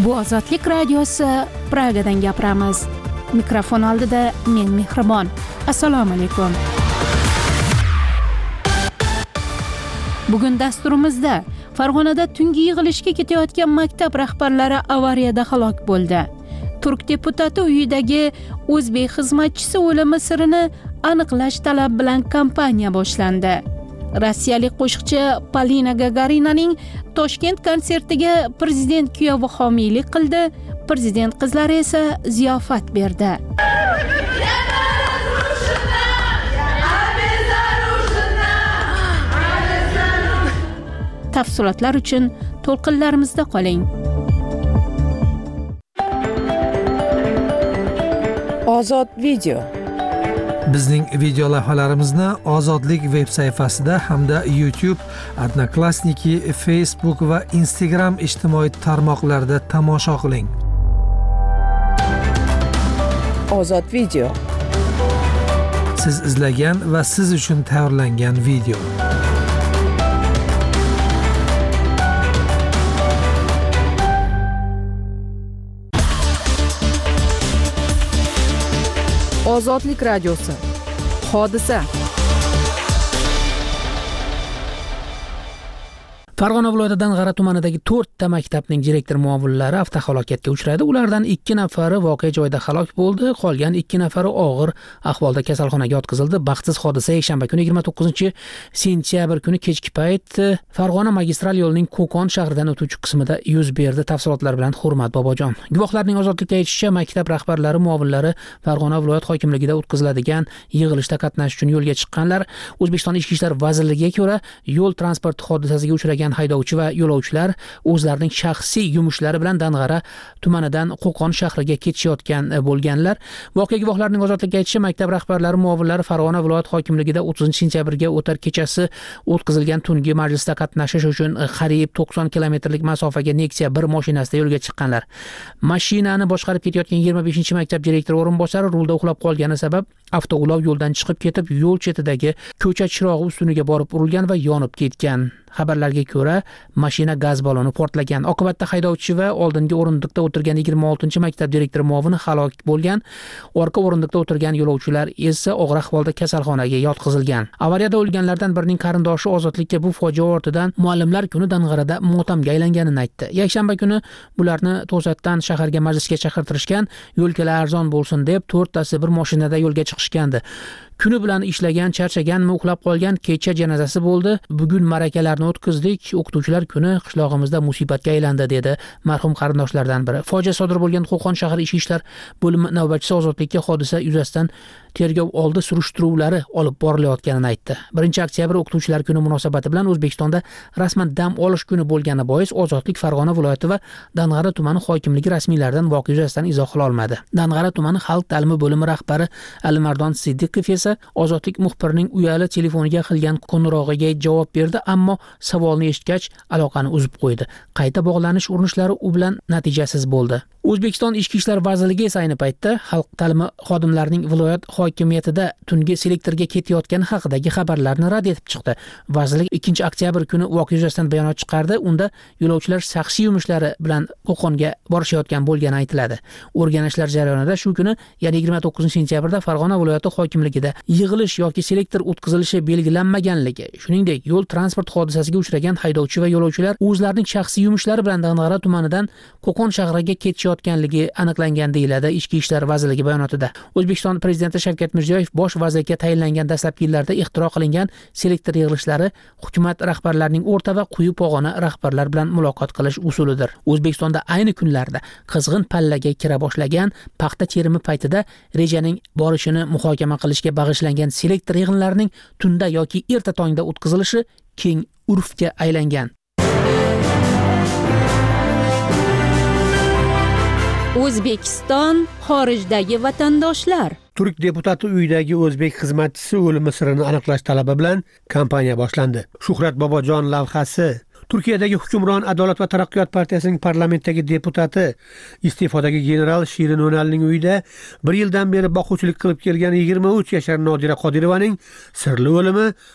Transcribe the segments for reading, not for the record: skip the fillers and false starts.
Bu Ozodlik radiosi, Pragadan gapiramiz. Mikrofon oldida men Mehribon. Assalomu alaykum. Bugun dasturimizda Farg'onada tungi yig'ilishga ketayotgan maktab rahbarlari avariyada halok bo'ldi. Turk deputati uyidagi o'zbek xizmatchisi o'limi sirini aniqlash talab bilan kampaniya boshlandi. Rossiyalik qo'shiqchi Polina Gagarinaning Toshkent konsertiga prezident kuyovi homiylik qildi, prezident qizlari esa ziyofat berdi. Tafsilotlar uchun to'lqinlarimizda qoling. Ozod video. Bizning video lavhalarimizni Ozodlik veb sayfasida hamda YouTube, Odnoklassniki, Facebook va Instagram ijtimoiy tarmoqlarida tomosha qiling. Ozod video. Siz izlagan va siz uchun tayyorlangan video. Ozodlik radiosi. Hodisa. Farg'ona viloyatidan G'ara tumanidagi 4 ta maktabning direktor muovinlari avtohalokatga uchradi. Ulardan 2 nafari voqea joyida halok bo'ldi, qolgan 2 nafari og'ir ahvolda kasalxonaga yotqizildi. Baxtsiz hodisa yakshanba kuni 29-sentyabr kuni kechki payt Farg'ona magistral yo'lining Qo'qon shahridan o'tuvchi qismida yuz berdi. Tafsilotlar bilan Hurmat Bobojon. Guvohlarning Ozodlikka aytishicha, maktab rahbarlari, muovinlari Farg'ona viloyat hokimligida o'tkaziladigan yig'ilishda qatnashish uchun yo'lga chiqqanlar. O'zbekiston Ichki ishlar vazirligiga ko'ra, yo'l transport hodisasiga uchragan haydovchi va yo'lovchilar o'zlarining shaxsiy yumushlari bilan Dang'ara tumanidan Qo'qon shahriga ketishayotgan bo'lganlar. Voqea guvohlarining Ozodlikka aytishicha, maktab rahbarlari, muovinlari Farg'ona viloyat hokimligida 30-sentyabrga o'tar kechasi o'tkazilgan tungi majlisda qatnashish uchun qariyb 90 kilometrlik masofaga Nexia 1 mashinasida yo'lga chiqqanlar. Mashinani boshqarib ketayotgan 25-maktab direktori o'rinbosari rulda uxlab qolgani sabab avtoulov yo'ldan chiqib ketib, yo'l chetidagi ko'cha chirog'i ustuniga borib urilgan va yonib ketgan. Xabarlarga ko'ra, mashina gaz balloni portlagan. Oqibatda haydovchi va oldingi o'rindiqda o'tirgan 26-maktab direktori muovini halok bo'lgan. Orqa o'rindiqda o'tirgan yo'lovchilar esa og'ir ahvolda kasalxonaga yotqizilgan. Avariyada o'lganlardan birining qarindoshi Ozodlikka bu fojia ortidan Muallimlar kuni Dang'arada motamga aylanganini aytdi. Yakshanba kuni bularni to'satdan shaharga majlisga chaqirtirishgan, yo'lkalar arzon bo'lsin deb 4 tasi bir mashinada yo'lga chiqishgandi. Kuni bilan ishlagan, charchaganmi, uxlab qolgan, kecha janozasi bo'ldi. Bugun ma'rakalarni o'tkazdik. O'qituvchilar kuni qishlog'imizda musibatga aylandi, dedi marhum qarindoshlardan biri. Fojia sodir bo'lgan Qo'qon shahar ichki ishlar bo'limi navbatchisi Ozodlikka hodisa yuzasidan tergov oldi surishtiruvlari olib borilayotganini aytdi. 1-oktyabr o'qituvchilar kuni munosabati bilan O'zbekistonda rasman dam olish kuni bo'lgani bois Ozodlik Farg'ona viloyati va Dang'ara tumani hokimligi rasmiylaridan voqea yuzasidan izoh qila olmadi. Dang'ara tumani xalq ta'limi bo'limi rahbari Alimardon Siddiqov esa Ozodlik muxbirining uyali telefoniga qilgan qo'ng'irog'iga javob berdi, ammo savolni eshitgach aloqani uzib qo'ydi. Qayta bog'lanish urinishlari u bilan natijasiz bo'ldi. O'zbekiston Ichki ishlar vazirligi esa ayni paytda xalq ta'limi xodimlarining viloyat hokimiyatida tungi selektorga ketayotgani haqidagi xabarlarni rad etib chiqdi. Vazirlik 2-oktyabr kuni voqea yuzasidan bayonot chiqardi. Unda yo'lovchilar shaxsiy yumushlari bilan Qo'qonga borishayotgan bo'lgani aytiladi. O'rganishlar jarayonida shu kuni, ya'ni 29-sentyabrda Farg'ona viloyati hokimligida yig'ilish yoki selektor o'tkazilishi belgilanmaganligi, shuningdek, yo'l transport hodisasiga uchragan haydovchi va yo'lovchilar o'zlarining shaxsiy yumushlari bilan Dang'ara tumanidan Qo'qon shahriga ketishayotganligi aniqlangan, deyiladi Ichki ishlar vazirligi bayonotida. O'zbekiston prezidenti Shavkat Mirziyoyev bosh vazirga tayinlangan dastlabki yillarda ixtiro qilingan selektor yig'ilishlari hukumat rahbarlarining o'rta va quyi pog'ona rahbarlar bilan muloqot qilish usulidir. O'zbekistonda ayni kunlarda qizg'in pallaga kira boshlagan paxta terimi paytida rejaning borishini muhokama qilishga bag'ishlangan selektor yig'inlarining tunda yoki erta tongda o'tkazilishi keng urfga aylangan. O'zbekiston xorijdagi vatandoshlar. Turk deputati uyidagi o'zbek xizmatchisi o'limi sirini aniqlash talabi bilan kampaniya boshlandi. Shuhrat Bobojon lavhasi. Turkiyadagi hukmron Adolat va taraqqiyot partiyasining parlamentdagi deputati, iste'fodagi general Shirin O'nalning uyida 1 yildan beri boquvchilik qilib kelgan 23 yashar Nodira Qodirovaning sirli o'limi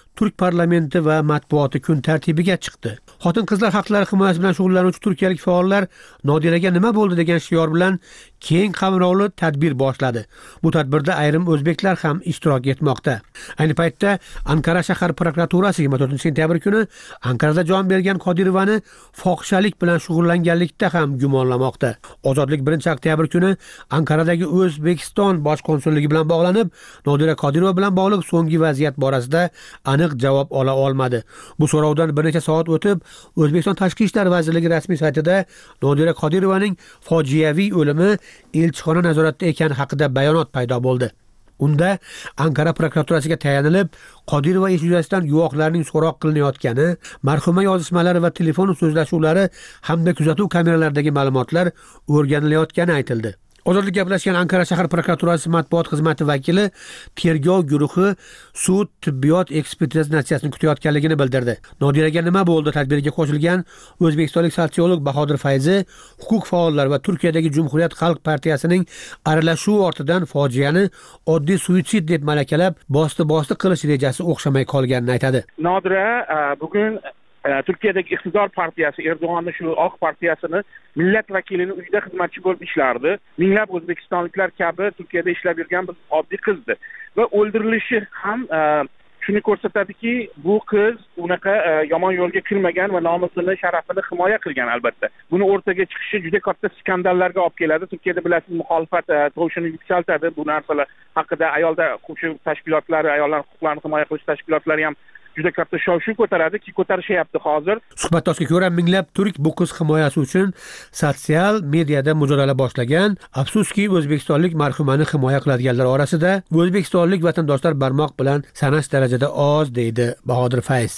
Turk parlamenti va matbuoti kun tartibiga chiqdi. Xotin-qizlar haqlari himoyasi bilan shug'ullanuvchi turkiyalik faollar Nodiraga nima bo'ldi degan shior bilan keng qamrovli tadbir boshladi. Bu tadbirda ayrim o'zbeklar ham ishtirok etmoqda. Ayni paytda Ankara shahar prokuraturasi 24-sentyabr kuni Ankarada jon bergan Qodirovani fohishalik bilan shug'ullanganlikda ham gumonlamoqda. Ozodlik 1-oktyabr kuni Ankaradagi O'zbekiston bosh konsulligi bilan bog'lanib, Nodira Qodirova bilan bog'liq so'nggi vaziyat borasida aniq javob ola olmadi. Bu so'rovdan bir necha soat o'tib, O'zbekiston Tashqi ishlar vazirligi rasmiy saytida Nodira Qodirovaning fojiaviy o'limi elchixona nazoratida ekani haqida bayonot paydo bo'ldi. Unda Ankara prokuraturasiga tayanilib, Qodirova ish yuzasidan guvohlarning so'roq qilinayotgani, marhuma yozishmalari va telefon so'zlashuvlari hamda kuzatuv kameralaridagi ma'lumotlar o'rganilayotgani aytildi. Ozodlik gaplashgan Ankara shahar prokuraturasi matbuot xizmati vakili tergov guruhi sud tibbiyot ekspertizasi natijasini kutayotganligini bildirdi. Nodiraga nima bo'ldi tadbiriga qo'shilgan o'zbekistonlik sotsiolog Bahodir Fayzi huquq faollar va Turkiyadagi Cumhuriyet Xalq partiyasining aralashuvi ortidan fojiani oddiy suitsid deb malakalab, bosti qilish rejasi o'xshamay qolganini aytadi. Nodira bugun Turkiyadagi iqtidor partiyasi Erdo'g'anning shu oq partiyasini millat vakilining uyida xizmatchi bo'lib ishlardi. Minglab o'zbekistonliklar kabi Turkiyada ishlab yurgan bir oddiy qizdi va o'ldirilishi ham shuni ko'rsatadiki, bu qiz unaqa yomon yo'lga kirmagan va nomusini, sharafini himoya qilgan albatta. Buni o'rtaga chiqishi juda katta skandallarga olib keladi. Turkiyada bilasiz, muxolifat tovushini yuksaltadi. Bu narsalar haqida ayollar huquq tashkilotlari, ayollar huquqlarini himoya qilish tashkilotlari ham juda katta shov-shuv ko'taradiki, ko'tarishyapti hozir. Suhbatdoshga ko'ra minglab turk bu qiz himoyasi uchun sotsial mediada mujodala boshlagan. Afsuski, o'zbekistonlik marhumani himoya qiladiganlar orasida o'zbekistonlik vatandoshlar barmoq bilan sanash darajada oz, deydi Bahodir Fayz.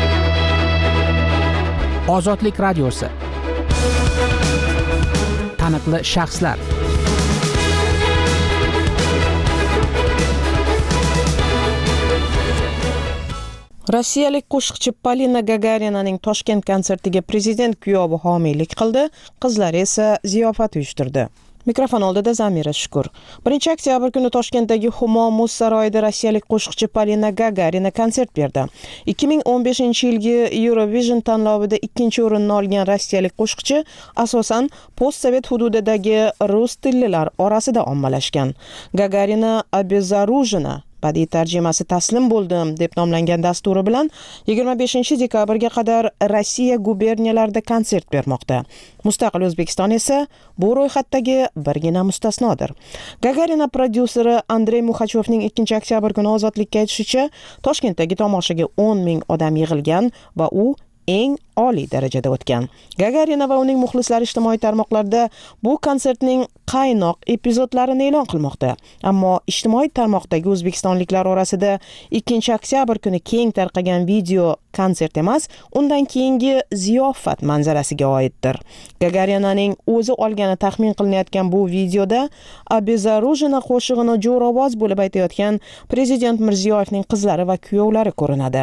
Ozodlik radiosi. Taniqli shaxslar. Rossiyalik qo'shiqchi Polina Gagarinaning Toshkent konsertiga prezident kuyovi homiylik qildi, qizlari esa ziyofat uyushtirdi. Mikrofon oldida Zamira Shukur. 1-oktyabr kuni Toshkentdagi Humo muz saroyida rossiyalik qo'shiqchi Polina Gagarina konsert berdi. 2015-yilgi Eurovision tanlovida 2-o'rinni olgan rossiyalik qo'shiqchi asosan postsovet hududidagi rus tillilar orasida ommalashgan. Gagarina Обезоружена badiiy tarjimasi taslim bo'ldim deb nomlangan dasturi bilan 25-dekabrga qadar Rossiya guberniyalarida konsert bermoqda. Mustaqil O'zbekiston esa bu ro'yxatdagi birgina mustasnodir. Gagarina prodyuseri Andrey Muxachovning 2-oktyabr kuni ozodlikka aytishicha, Toshkentdagi tomoshaga 10 ming odam yig'ilgan va u eng oliy darajada o'tgan. Gagarina va uning muxlislari ijtimoiy tarmoqlarda bu konsertning qaynoq epizodlarini e'lon qilmoqda. Ammo ijtimoiy tarmoqdagi o'zbekistonliklar orasida 2-oktyabr kuni keng tarqagan video konsert emas, undan keyingi ziyofat manzarasiga oiddir. Gagarinaning o'zi olgani taxmin qilinayotgan bu videoda Обезоружена qo'shig'ini jo'rovoz bo'lib aytayotgan prezident Mirziyoyevning qizlari va kuyovlari ko'rinadi.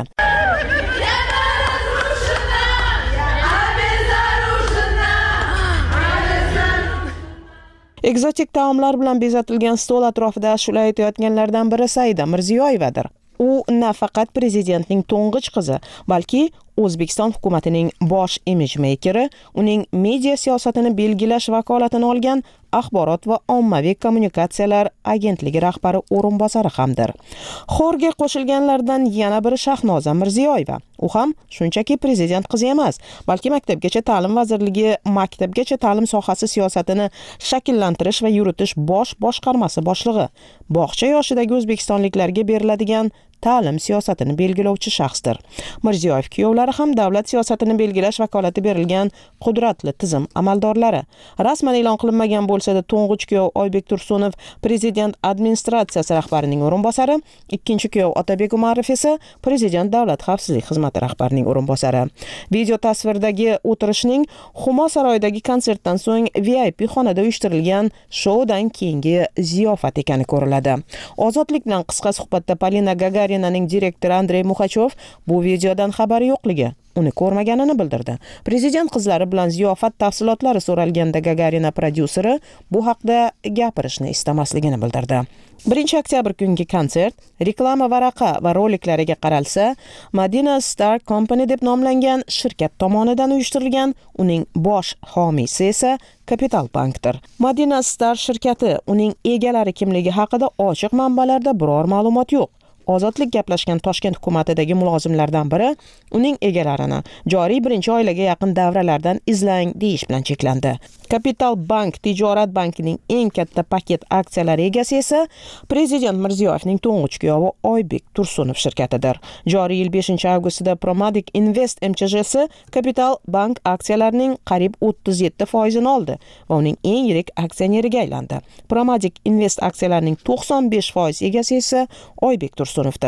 Ekzotik taomlar bilan bezatilgan stol atrofida ashula aytayotganlardan biri Saida Mirziyoyevadir. U nafaqat prezidentning to'ng'ich qizi, balki O'zbekiston hukumatining bosh imij mekeri, uning media siyosatini belgilash vakolatini olgan Axborot va ommaviy kommunikatsiyalar agentligi rahbari o'rinbosari hamdir. Xorga qo'shilganlardan yana biri Shahnoza Mirziyoyeva. U ham shunchaki prezident qizi emas, balki Maktabgacha ta'lim vazirligi maktabgacha ta'lim sohasi siyosatini shakllantirish va yuritish bosh boshqarmasi boshlig'i. Bog'cha yoshidagi o'zbekistonliklarga beriladigan ta'lim siyosatini belgilovchi shaxsdir. Mirziyoyev kuyovlari ham davlat siyosatini belgilash vakolati berilgan qudratli tizim amaldorlari. Rasman e'lon qilinmagan bo'lsa-da, to'ng'ich kuyov Oybek Tursunov prezident administratsiyasi rahbarining o'rinbosari, ikkinchi kuyov Otabek Umarov esa prezident davlat xavfsizlik xizmati rahbarining o'rinbosari. Video tasvirdagi o'tirishning Humo saroyidagi konsertdan so'ng VIP xonada uyushtirilgan shoudan keyingi ziyofat ekani ko'riladi. Ozodlik bilan qisqa suhbatda Polina Gagarinaning direktori Andrey Muxachov bu videodan xabari yo'qligi uni ko'rmaganini bildirdi. Prezident qizlari bilan ziyofat tafsilotlari so'ralganda Gagarina prodyuseri bu haqda gapirishni istamasligini bildirdi. 1 oktyabr kungi konsert reklama varaqa va roliklariga qaralsa, Madina Star Company deb nomlangan shirkat tomonidan uyushtirilgan, uning bosh homiysi esa Capital Bankdir. Madina Star shirkati uning egalari kimligi haqida ochiq manbalarda biror ma'lumot yo'q. Ozodlik gaplashgan Toshkent hukumatidagi mulozimlardan biri uning egalarini joriy 1-oylarga yaqin davralardan izlang deyish bilan cheklandi. Capital Bank tijorat bankining eng katta paket aksiyalari egasi esa Prezident Mirziyoyevning to'ng'ich kuyovi Oybek Tursunov shirkatidir. Joriy yil 5-avgustda Promadic Invest MCJ'si Capital Bank aksiyalarining qariyb 37% oldi va uning eng yirik aksioneriga aylandi. Promadic Invest aksiyalarining 95% egasi esa Oybek Tursunovdir.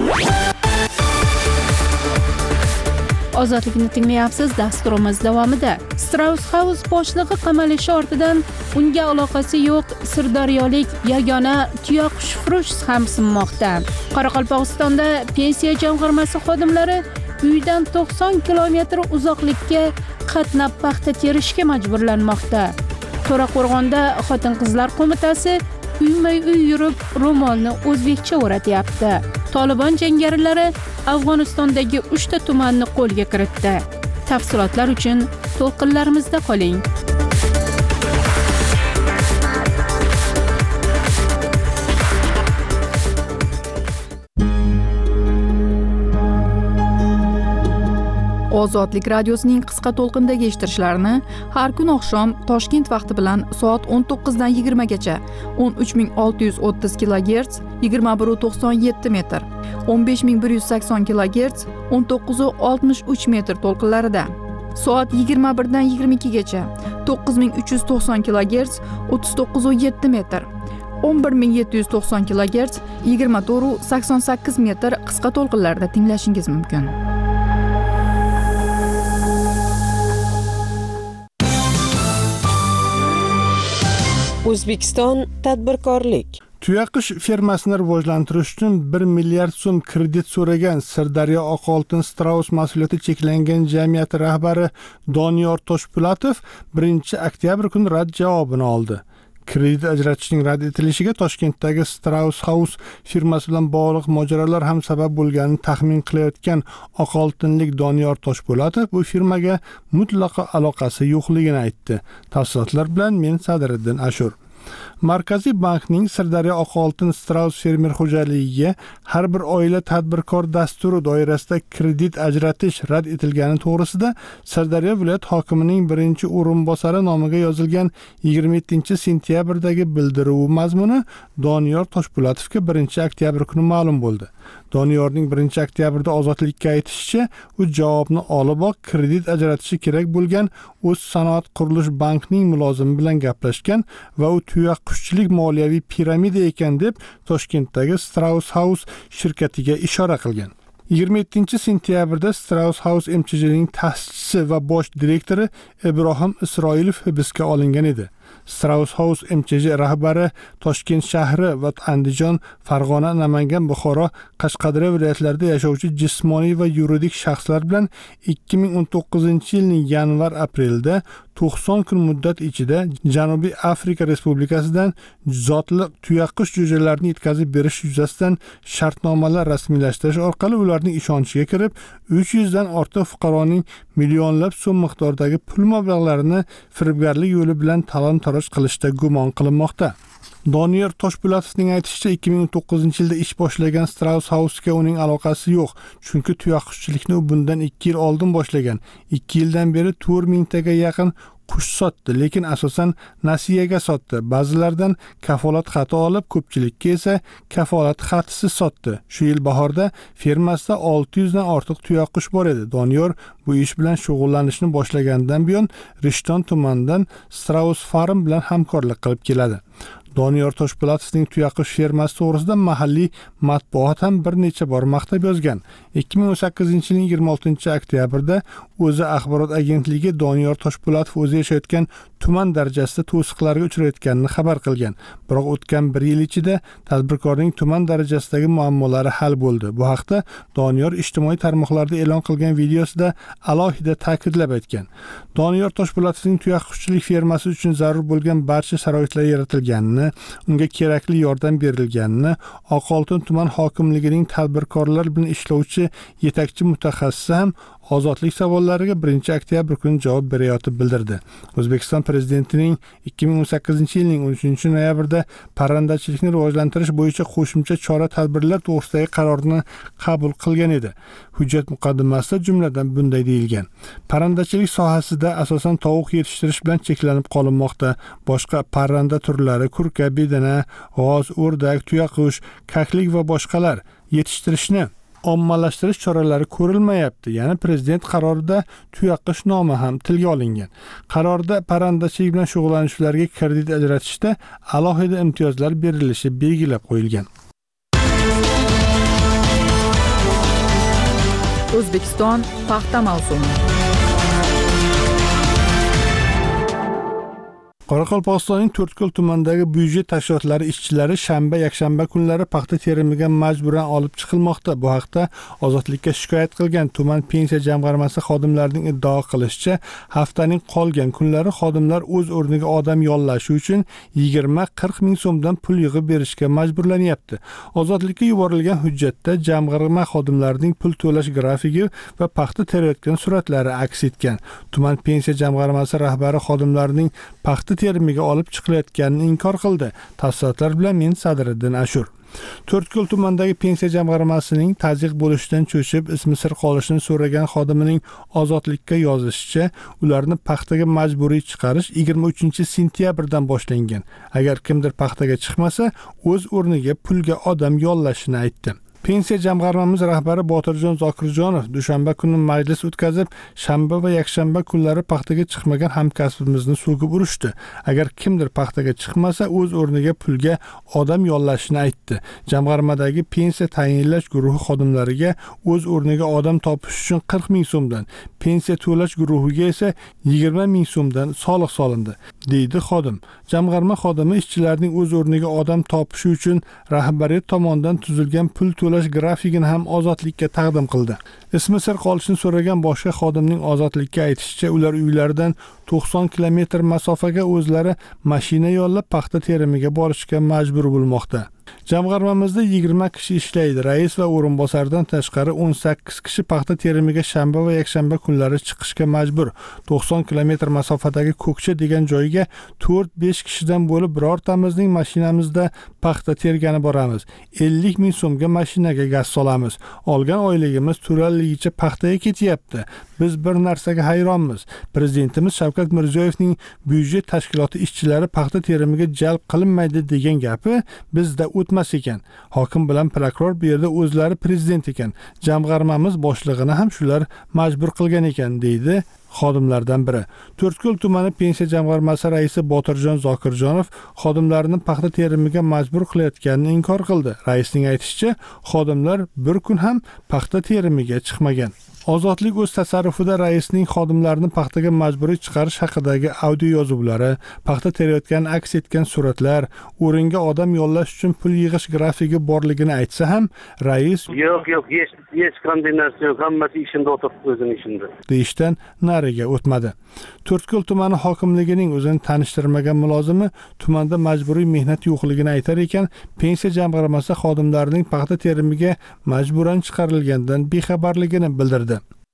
Ozodlikni tinglayapsiz. Dasturimiz davomida Strauss House boshlig'i qamalishi ortidan unga aloqasi yo'q sirdaryolik yagona tuyoqfurush ham sinmoqda. Qoraqalpog'istonda pensiya jamg'armasi xodimlari uydan 90 kilometr uzoqlikka qatnab paxta terishga majburlanmoqda. To'raqo'rg'onda Xotin-qizlar qo'mitasi uyma-uy yurib ro'molni o'zbekcha o'ratyapti. Tolibon jangarilari Afg'onistondagi 3 ta tumanni qo'lga kiritdi. Tafsilotlar uchun to'lqinlarimizda qoling. Ozodlik radiosining qisqa to'lqindagi eshittirishlarini har kun oqshom Toshkent vaqti bilan soat 19 dan 20 gacha 13630 kHz 2197 metr, 15180 kHz 1963 metr to'lqinlarida, soat 21 dan 22 gacha 9390 kHz 3907 metr, 11790 kHz 2488 metr qisqa to'lqinlarda tinglashingiz mumkin. O'zbekiston tadbirkorlik. Tuyaqush fermasini rivojlantirish uchun 1 milliard so'm kredit so'ragan Sirdaryo Oqoltin Strauss mas'uliyati cheklangan jamiyati rahbari Doniyor Toshpo'latov 1 oktyabr kuni rad javobini oldi. Kredit ajratishning rad etilishiga Toshkentdagi Strauss House firmasi bilan bog'liq mojarolar ham sabab bo'lganini taxmin qilayotgan oqoltinlik Doniyor Toshpo'latov bu firmaga mutlaqo aloqasi yo'qligini aytdi. Tafsilotlar bilan men Sadiriddin Ashur. Markaziy bankning Sirdaryo Oqoltin Strauss fermer xo'jaligiga har bir oila tadbirkor dasturi doirasida kredit ajratish rad etilgani to'g'risida Sirdaryo viloyat hokimining 1-o'rinbosari nomiga yozilgan 27-sentyabrdagi bildiruv mazmuni Doniyor Toshpo'latovga 1-oktyabr kuni ma'lum bo'ldi. Doniyorning 1-oktyabrda Ozodlikka aytishicha, u javobni oliboq kredit ajratishi kerak bo'lgan o'z sanoat qurilish bankining mulozimi bilan gaplashgan va u tuyaqushchilik moliyaviy piramida ekan deb Toshkentdagi Strauss House shirkatiga ishora qilgan. 27-sentyabrda Strauss House MCJ'ning ta'sischisi va bosh direktori Ibrohim Isroilov hibsga olingan edi. Strauss House MCJ rahbari Toshkent shahri va Andijon, Farg'ona, Namangan, Buxoro, Qashqadaryo viloyatlarida yashovchi jismoniy va yuridik shaxslar bilan 2019-yilning yanvar-aprelda 90 kun muddat ichida Janubiy Afrika Respublikasidan zotli tuyaqush jo'jalarini yetkazib berish yuzasidan shartnomalar rasmiylashtirish orqali ularning ishonchiga kirib, 300 dan ortiq fuqaroning millionlab so'm miqdordagi pul mablag'larini firibgarlik yo'li bilan talon-taroj qilishda gumon qilinmoqda. Doniyor Toshpo'latovning aytishicha, 2009-yilda ish boshlagan Strauss House'ga uning aloqasi yo'q, chunki tuyaqushchilikni u bundan 2 yil oldin boshlagan. 2 yildan beri 4000 taga yaqin qush sotdi, lekin asosan nasiyaga sotdi. Ba'zilardan kafolat xati olib, ko'pchilikka esa kafolat xatisiz sotdi. Shu yil bahorda fermasida 600 dan ortiq tuyaqush bor edi. Doniyor bu ish bilan shug'ullanishni boshlagandan buyon Rishton tumanidan Strauss Farm bilan hamkorlik qilib keladi. Doniyor Toshpo'latovning tuyaqush fermasi to'g'risida mahalliy matbuot ham bir necha bor maqtab yozgan. 2018-yilning 26-oktyabrda O'zi axborot agentligi Doniyor Toshpo'latov o'zi yashayotgan tuman darajasida to'siqlarga uchrayotganini xabar qilgan. Biroq o'tgan 1 yil ichida tadbirkorning tuman darajasidagi muammolari hal bo'ldi. Bu haqda Doniyor ijtimoiy tarmoqlarda e'lon qilgan videosida alohida ta'kidlab aytgan. Doniyor Toshpo'latovning tuyaqushchilik fermasi uchun zarur bo'lgan barcha sharoitlar yaratilganini, unga kerakli yordam berilganini Oqoltin tuman hokimligining tadbirkorlar bilan ishlovchi yetakchi mutaxassisi ham ozodlik savollariga 1-oktyabr kuni javob berayotib bildirdi. O'zbekiston prezidentining 2018-yilning 13-noyabrda parrandachilikni rivojlantirish bo'yicha qo'shimcha chora-tadbirlar to'g'risidagi qarorini qabul qilgan edi. Hujjat muqaddimasida jumladan bunday deyilgan: parrandachilik sohasida asosan tovuq yetishtirish bilan cheklanib qolinmoqda. Boshqa parranda turlari kurka, bedana, g'oz, o'rdak, tuyaqush, kaklik va boshqalar yetishtirishni ommalashtirish choralari ko'rilmayapti. Ya'ni prezident qarorida tuyaqush nomi ham tilga olingan. Qarorda parrandachilik bilan shug'ullanuvchilarga kredit ajratishda alohida imtiyozlar berilishi belgilab qo'yilgan. O'zbekiston paxta mavsumi. Qoraqalpog'istonning To'rtko'l tumanidagi byudjet tashkilotlari ishchilari shanba, yakshanba kunlari paxta terimiga majburan olib chiqilmoqda. Bu haqda Ozodlikka shikoyat qilgan tuman pensiya jamg'armasi xodimlarining iddao qilishicha, haftaning qolgan kunlari xodimlar o'z o'rniga odam yollashi uchun 20-40 ming so'mdan pul yig'ib berishga majburlanyapti. Ozodlikka yuborilgan hujjatda jamg'arma xodimlarining pul to'lash grafiki va paxta terayotgan suratlari aks etgan. Tuman pensiya jamg'armasi rahbari xodimlarining paxta terimiga olib chiqilayotganini inkor qildi. Tafsilotlar bilan men Sadriddin Ashur. To'rtko'l tumanidagi pensiya jamg'armasining tazyiq bo'lishidan cho'chib, ismi sir qolishini so'ragan xodimining Ozodlikka yozishicha, ularni paxtaga majburiy chiqarish 23-sentyabrdan boshlangan. Agar kimdir paxtaga chiqmasa, o'z o'rniga pulga odam yollashini aytdi. Pensiya jamg'armamiz rahbari Botirjon Zokirjonov dushanba kuni majlis o'tkazib, shanba va yakshanba kunlari paxtaga chiqmagan hamkasbimizni so'kib urishdi. Agar kimdir paxtaga chiqmasa, o'z o'rniga pulga odam yollashini aytdi. Jamg'armadagi pensiya tayinlash guruhi xodimlariga o'z o'rniga odam topish uchun 40 ming so'mdan, pensiya to'lash guruhiga esa 20 ming so'mdan soliq solindi, deydi xodim. Jamg'arma xodimi ishchilarning o'z o'rniga odam topishi uchun rahbariyat tomonidan tuzilgan pul to'lash grafikini ham Ozodlikka taqdim qildi. Ismi sir qolishini so'ragan boshqa xodimning Ozodlikka aytishicha, ular uylaridan 90 kilometr masofaga o'zlari mashina yollab paxta terimiga borishga majbur bo'lmoqda. Jamg'armamizda 20 kishi ishlaydi. Rais va o'rinbosardan tashqari 18 kishi paxta terimiga shanba va yakshanba kunlari chiqishga majbur. 90 kilometr masofadagi Ko'kcha degan joyga 4-5 kishidan bo'lib birortamizning mashinamizda paxta tergani boramiz. 50 ming so'mga mashinaga gaz solamiz. Olgan oyligimiz to'laligicha paxtaga ketyapti. Biz bir narsaga hayronmiz. Prezidentimiz Shavkat Mirziyoyevning byudjet tashkiloti ishchilari paxta terimiga jalb qilinmaydi degan gapi bizda o'tmas ekan. Hokim bilan prokuror bu yerda o'zlari prezident ekan. Jamg'armamiz boshlig'ini ham shular majbur qilgan ekan, deydi xodimlardan biri. To'rtko'l tumani pensiya jamg'armasi raisi Botirjon Zokirjonov xodimlarini paxta terimiga majbur qilayotganini inkor qildi. Raisning aytishicha, xodimlar bir kun ham paxta terimiga chiqmagan. Ozodlik o'z tasarrufida raisning xodimlarini paxtaga majburiy chiqarish haqidagi audio yozuvlari, paxta terayotgan aks etgan suratlar, o'ringa odam yollash uchun pul yig'ish grafiki borligini aytsa ham, rais yo'q, hech qanday narsa yo'q, hammasi ishida o'tirib o'zining ishida deyishdan nariga o'tmadi. To'rtko'l tumani hokimligining o'zini tanishtirmagan mulozimi tumanda majburiy mehnat yo'qligini aytar ekan, pensiya jamg'armasi xodimlarining paxta terimiga majburan chiqarilgandan bexabarligini bildirdi.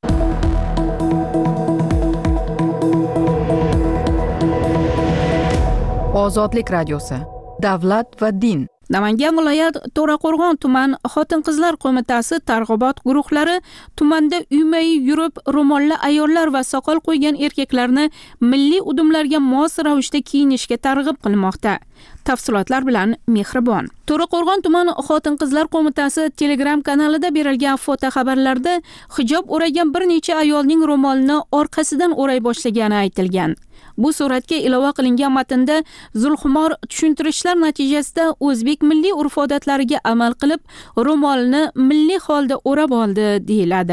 Ozodlik radiosi. Davlat va din. Namangan viloyat To'raqo'rg'on tuman xotin-qizlar qo'mitasi targ'ibot guruhlari tumanda uyma-uy yurib ro'molli ayollar va soqol qo'ygan erkaklarni milliy udumlarga mos ravishda kiyinishga targ'ib qilmoqda. Tafsilotlar bilan Mehribon. To'raqo'rg'on tuman xotin-qizlar qo'mitasi Telegram kanalida berilgan foto xabarlarda hijob o'ragan bir necha ayolning ro'molini orqasidan o'ray boshlagani aytilgan. Bu suratga ilova qilingan matnda zulxumor tushuntirishlar natijasida o'zbek milliy urf-odatlariga amal qilib, ro'molni milliy holda o'rab oldi deyiladi.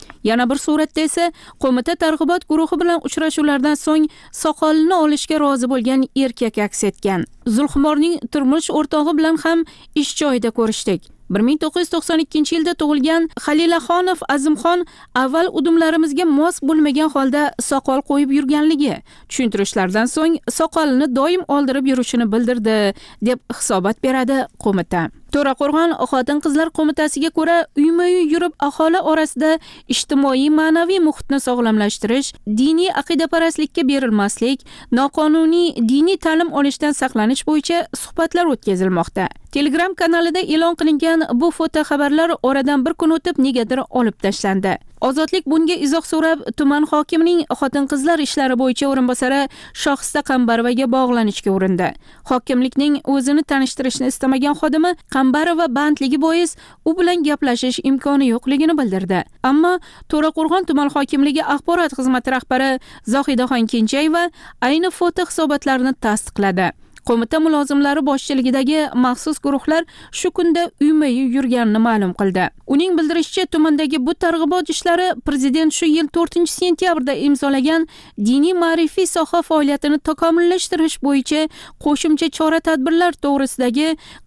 Yana bir suratda esa qo'mita targ'ibot guruhi bilan uchrashuvlardan so'ng soqolini olishga rozi bo'lgan erkak aks etgan. Zulxumorning turmush o'rtog'i bilan ham ish joyida ko'rishdik. 1992-yilda tug'ilgan Xalilaxonov Azimxon avval udumlarimizga mos bo'lmagan holda soqol qo'yib yurganligi, tushuntirishlardan so'ng soqolini doim oldirib yurishini bildirdi, deb hisobot beradi qo'mita. To'raqo'rg'on xotin-qizlar qo'mitasiga ko'ra, uyma-uy yurib aholi orasida ijtimoiy ma'naviy muhitni sog'lomlashtirish, diniy aqidaparastlikka berilmaslik, noqonuniy diniy ta'lim olishdan saqlanish bo'yicha suhbatlar o'tkazilmoqda. Telegram kanalida e'lon qilingan bu foto xabarlar oradan bir kun o'tib negadir olib tashlandi. Ozodlik bunga izoh so'rab tuman hokimining xotin-qizlar ishlari bo'yicha o'rinbosari Shohista Qambarovaga bog'lanishga urindi. Hokimlikning o'zini tanishtirishni istamagan xodimi Qambarova bandligi bois u bilan gaplashish imkoni yo'qligini bildirdi. Ammo To'raqo'rg'on tuman hokimligi axborot xizmati rahbari Zohidaxon Kenjayeva ayni foto hisobotlarini tasdiqladi. Qo'mita mulozimlari boshchiligidagi maxsus guruhlar shu kunda uyma-uy yurganini ma'lum qildi. Uning bildirishicha, tumandagi bu targ'ibot ishlari prezident shu yil 4-sentyabrda imzolagan diniy ma'rifiy soha faoliyatini takomillashtirish bo'yicha qo'shimcha chora-tadbirlar to'g'risidagi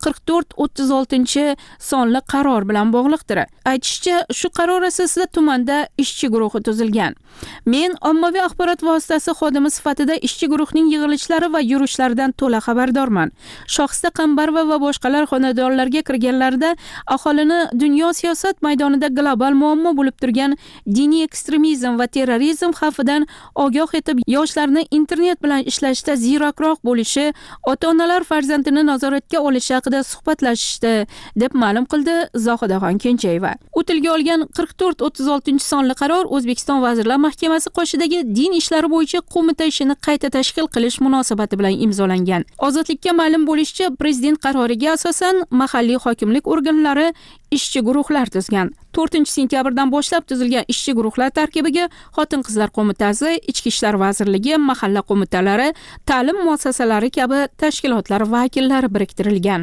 44-36 qaror bilan bog'liqdir. Aytishicha, shu qaror asosida tumanda ishchi guruhi tuzilgan. Men ommaviy axborot vositasi xodimi sifatida ishchi guruhning yig'ilishlari va yurishlaridan to'la xabardorman. Shohista Qambarova va boshqalar xonadonlarga kirganlarida aholini dunyo siyosat maydonida global muammo bo'lib turgan diniy ekstremizm va terrorizm xavfidan ogoh etib, yoshlarni internet bilan ishlashda ziyrakroq bo'lishi, ota-onalar farzandini nazoratga olishi haqida suhbatlashishdi, deb ma'lum qildi Zohidaxon Kenjayeva. U tilga olgan 44-36 qaror O'zbekiston Vazirlar Mahkamasi qoshidagi din ishlari bo'yicha qo'mita ishini qayta tashkil qilish munosabati bilan imzolangan. Ozodlikka ma'lum bo'lishicha, prezident qaroriga asosan mahalliy hokimlik organlari ishchi guruhlar tuzgan. 4-sentyabrdan boshlab tuzilgan ishchi guruhlar tarkibiga Xotin-qizlar qo'mitasi, Ichki ishlar vazirligi, mahalla qo'mitalari, ta'lim muassasalari kabi tashkilotlar vakillari biriktirilgan.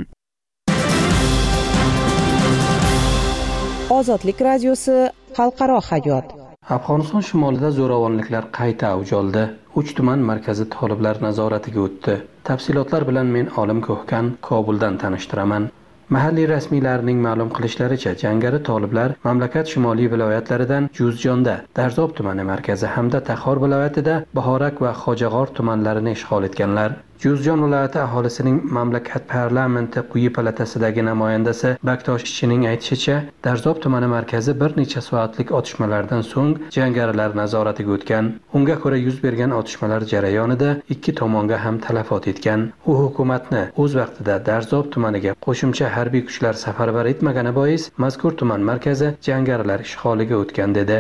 Ozodlik radiosi xalqaro hayot. Afg'oniston shimolida zo'ravonliklar qayta avj oldi. 3 tuman markazi toliblar nazoratiga o'tdi. Tafsilotlar bilan men Olim Ko'hkan Kobuldan tanishtiraman. Mahalliy rasmiylarning ma'lum qilishlaricha, jangari toliblar mamlakat shimoliy viloyatlaridan Juzjonda, Darzob tumani markazi hamda Taxor viloyatida Bahorak va Xojag'or tumanlarini ishg'ol etganlar. Juzjon viloyati aholisining mamlakat parlamenti quyi palatasidagi namoyandasi Baktosh Ishchining aytishicha, Darzob tumani markazi bir necha soatlik otishmalardan so'ng jangarilar nazoratiga o'tgan. Unga ko'ra yuz bergan otishmalar jarayonida ikki tomonga ham talafot etgan. U hukumatni o'z vaqtida Darzob tumaniga qo'shimcha harbiy kuchlar safarbar etmagani bois mazkur tuman markazi jangarilar ishg'oliga o'tgan dedi.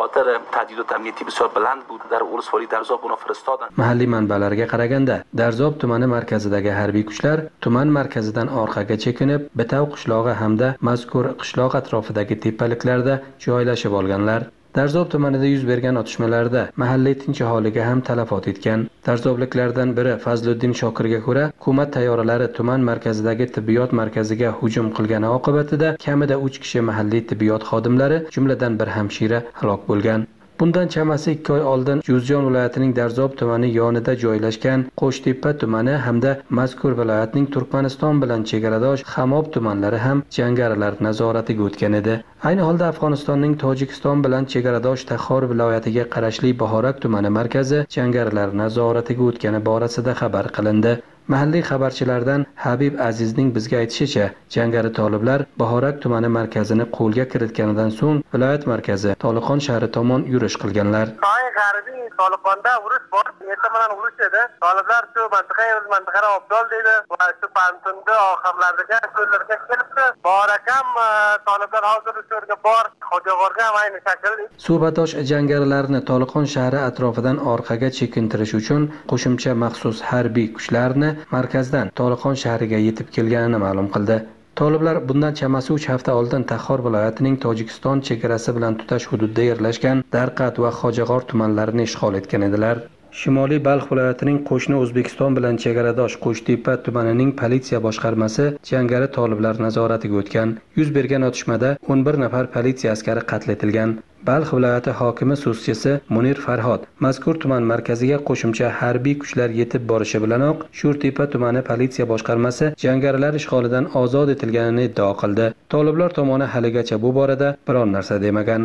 Mahalliy manbalarga qaraganda, Darzob tumani markazidagi harbiy kuchlar tuman markazidan orqaga chekinib, Betav qishlog'i hamda mazkur qishloq atrofidagi tepaliklarda joylashib olganlar. Darzob tumanida yuz bergan otishmalarda mahalliy tinch aholiga ham talafot etgan. Darzobliklardan biri Fazliddin Shokirga ko'ra, hukumat tayyoralari tuman markazidagi tibbiyot markaziga hujum qilgani oqibatida kamida 3 kishi mahalliy tibbiyot xodimlari, jumladan bir hamshira halok bo'lgan. Bundan chamasi 2 oy oldin Juzjon viloyatining Darzob tumani yonida joylashgan Qo'shtepa tumani hamda mazkur viloyatning Turkmaniston bilan chegaradosh Xamob tumanlari ham jangarilar nazoratiga o'tgan edi. Ayni holda Afg'onistonning Tojikiston bilan chegaradosh Taxor viloyatiga qarashli Bahorak tumani markazi jangarilar nazoratiga o'tgani borasida xabar qilindi. Mahalliy xabarchilardan Habib Azizning bizga aytishicha, jangari toliblar Bahorak tumani markazini qo'lga kiritganidan so'ng viloyat markazi Toliqon shahri tomon yurish qilganlar. G'arbiy Toliqonda urush bor, ertaman urush edi. Toliblar shu mintaqani obdol dedi va shu Pantunda oxirlarga ko'llarga kelibdi. Borakam toliblar hozir o'sha bor, Xojag'orga ham ayni shakl. Suhbatdosh jangarilarni Toliqon shahri atrofidan orqaga chekintirish uchun qo'shimcha maxsus harbiy kuchlarni markazdan Toliqon shahriga yetib kelganini ma'lum qildi. Toliblar bundan chamasi 3 hafta oldin Taxor viloyatining Tojikiston chegarasi bilan tutash hududida yerlashgan Darqat va Xojag'or tumanlarini ishg'ol etgan edilar. Shimoliy Balx viloyatining qo'shni O'zbekiston bilan chegaradosh Qo'shtepa tumanining politsiya boshqarmasi jangari toliblar nazoratiga o'tgan. Yuz bergan otishmada 11 nafar politsiya askari qatl etilgan. Balx viloyati hokimi so'zchisi Munir Farhod mazkur tuman markaziga qo'shimcha harbiy kuchlar yetib borishi bilanoq Sho'rtepa tumani politsiya boshqarmasi jangarilar ishg'olidan ozod etilganini iddao qildi. Toliblar tomoni haligacha bu borada biror narsa demagan.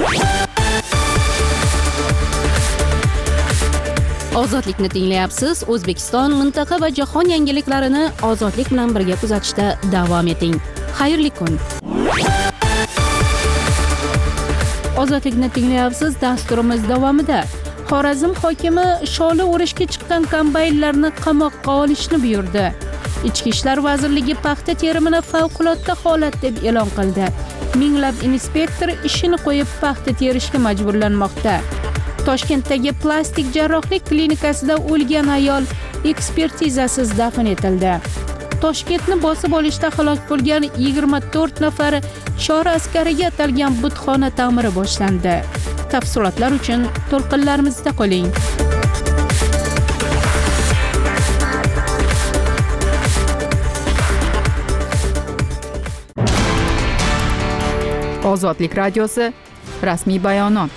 Ozodlikni tinglayapsiz. O'zbekiston, mintaqa va jahon yangiliklarini ozodlik bilan birga kuzatishda davom eting. Xayrli kun. Ozodlikni tinglayapsiz. Dasturimiz davomida Xorazm hokimi sholi o'rishga chiqqan kombaynlarni qamoqqa olishni buyurdi. Ichki ishlar vazirligi paxta terimini favqulodda holat deb e'lon qildi. Minglab inspektor ishini qo'yib paxta terishga majburlanmoqda. Toshkentdagi plastik jarrohlik klinikasida o'lgan ayol ekspertizasiz dafn etildi. Toshkentni bosib olishda halok bo'lgan 24 nafar Chor askariga atalgan butxona ta'miri boshlandi. Tafsilotlar uchun to'lqinlarimizda qoling. Ozodlik radiosi rasmiy bayonot.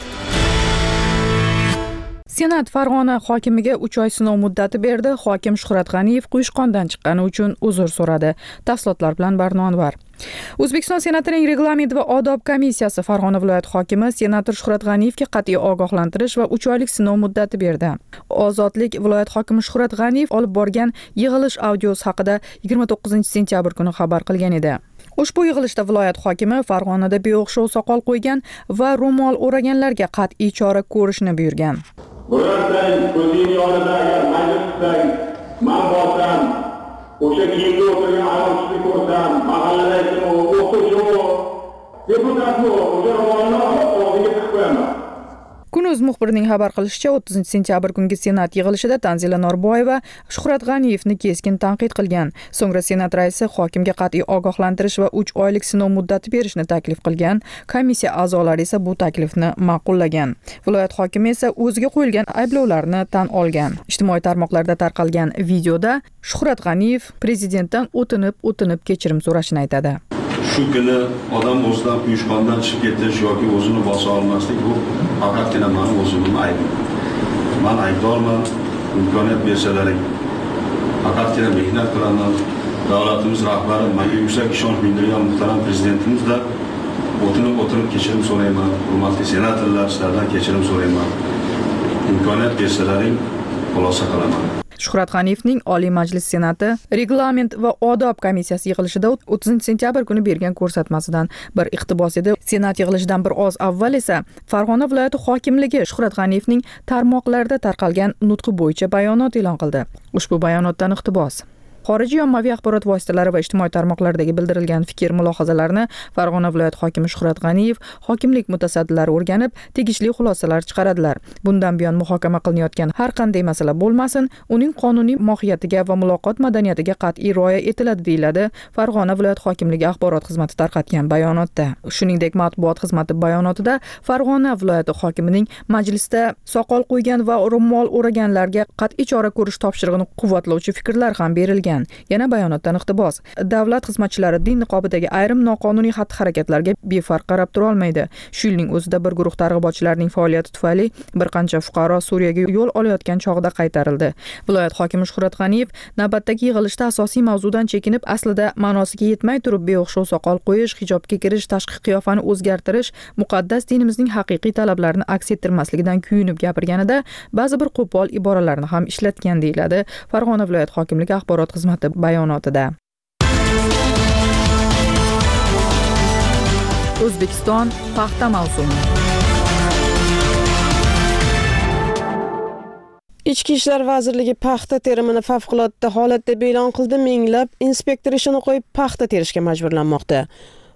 Senat Farg'ona hokimiga 3 oy sinov muddati berdi. Hokim Shuhrat G'aniyev quyushqondan chiqqani uchun uzr so'radi. Tafsilotlar bilan Barno Anvar. O'zbekiston Senatining Reglament va odob komissiyasi Farg'ona viloyati hokimi senator Shuhrat G'aniyevga qat'iy ogohlantirish va 3 oylik sinov muddati berdi. Ozodlik viloyat hokimi Shuhrat G'aniyev olib borgan yig'ilish audiosi haqida 29 sentyabr kuni xabar qilgan edi. Ushbu yig'ilishda viloyat hokimi Farg'onada beo'xshov soqol qo'ygan va ro'mol o'raganlarga qat'iy chora ko'rishni buyurgan. Birortang ko'zing yonida agar mayda tutsang, men borsam, o'sha kiyimda o'tirgan ayolni ko'rsam, mahalladagi o'quvchimi, deputatmi, o'sha ro'molni og'ziga tiqib qo'yaman. Kun.uz muxbirining xabar qilishicha, 30 sentyabr kungi Senat yig'ilishida Tanzila Norboyeva Shuhrat G'aniyevni keskin tanqid qilgan. So'ngra Senat raisi hokimga qat'iy ogohlantirish va 3 oylik sinov muddati berishni taklif qilgan. Komissiya a'zolari esa bu taklifni ma'qullagan. Viloyat hokimi esa o'ziga qo'yilgan ayblovlarni tan olgan. Ijtimoiy tarmoqlarda tarqalgan videoda Shuhrat G'aniyev prezidentdan o'tinib kechirim so'rashini aytadi. Shu kuni odam o'zidan quyushqondan chiqib ketish yoki o'zini bosa olmaslik bu faqatgina meni o'zimning aybim. Men aybdorman, imkoniyat bersalaring faqatgina mehnat qilaman. Davlatimiz rahbari menga yuksak ishonch bildirgan muhtaram prezidentimizdan o'tinib kechirim so'rayman. Hurmatli senatorlar, sizlardan kechirim so'rayman. Imkoniyat bersalaring xulosa qilaman. Shuhrat G'aniyevning Oliy Majlis Senati Reglament va odob komissiyasi yig'ilishida 30 sentyabr kuni bergan ko'rsatmasidan bir iqtibos edi. Senat yig'ilishidan bir oz avval esa Farg'ona viloyati hokimligi Shuhrat G'aniyevning tarmoqlarda tarqalgan nutqi bo'yicha bayonot e'lon qildi. Ushbu bayonotdan iqtibos. Xorijiy ommaviy axborot vositalari va ijtimoiy tarmoqlardagi bildirilgan fikr mulohazalarni Farg'ona viloyati hokimi Shuhrat G'aniyev hokimlik mutasaddilari o'rganib, tegishli xulosalar chiqaradilar. Bundan buyon muhokama qilinayotgan har qanday masala bo'lmasin, uning qonuniy mohiyatiga va muloqot madaniyatiga qat'iy rioya etiladi, deyiladi Farg'ona viloyati hokimligi axborot xizmati tarqatgan bayonotda. Shuningdek, matbuot xizmati bayonotida Farg'ona viloyati hokimining majlisda soqol qo'ygan va ro'mol o'raganlarga qat'iy chora ko'rish topshirig'ini quvvatlovchi fikrlar ham berilgan. Yana bayonotdan iqtibos. Davlat xizmatchilari din niqobidagi ayrim noqonuniy xatti-harakatlarga befarq qarab tura olmaydi. Shu yilning o'zida bir guruh targ'ibotchilarning faoliyati tufayli bir qancha fuqaro Suriyaga yo'l olayotgan chog'da qaytarildi. Viloyat hokimi Shuhrat G'aniyev navbatdagi yig'ilishda asosiy mavzudan chekinib, aslida ma'nosiga yetmay turib beo'xshov soqol qo'yish, hijobga kirish, tashqi qiyofani o'zgartirish, muqaddas dinimizning haqiqiy talablarini aks ettirmasligidan kuyunib gapirganida ba'zi bir qo'pol iboralarni ham ishlatgan, deyiladi Farg'ona viloyat hokimligi axborot xizmati bayonotida. O'zbekiston paxta mavsumi. Ichki ishlar vazirligi paxta terimini favqulodda holat deb e'lon qildi. Minglab inspektor ishini qo'yib paxta terishga majburlanmoqda.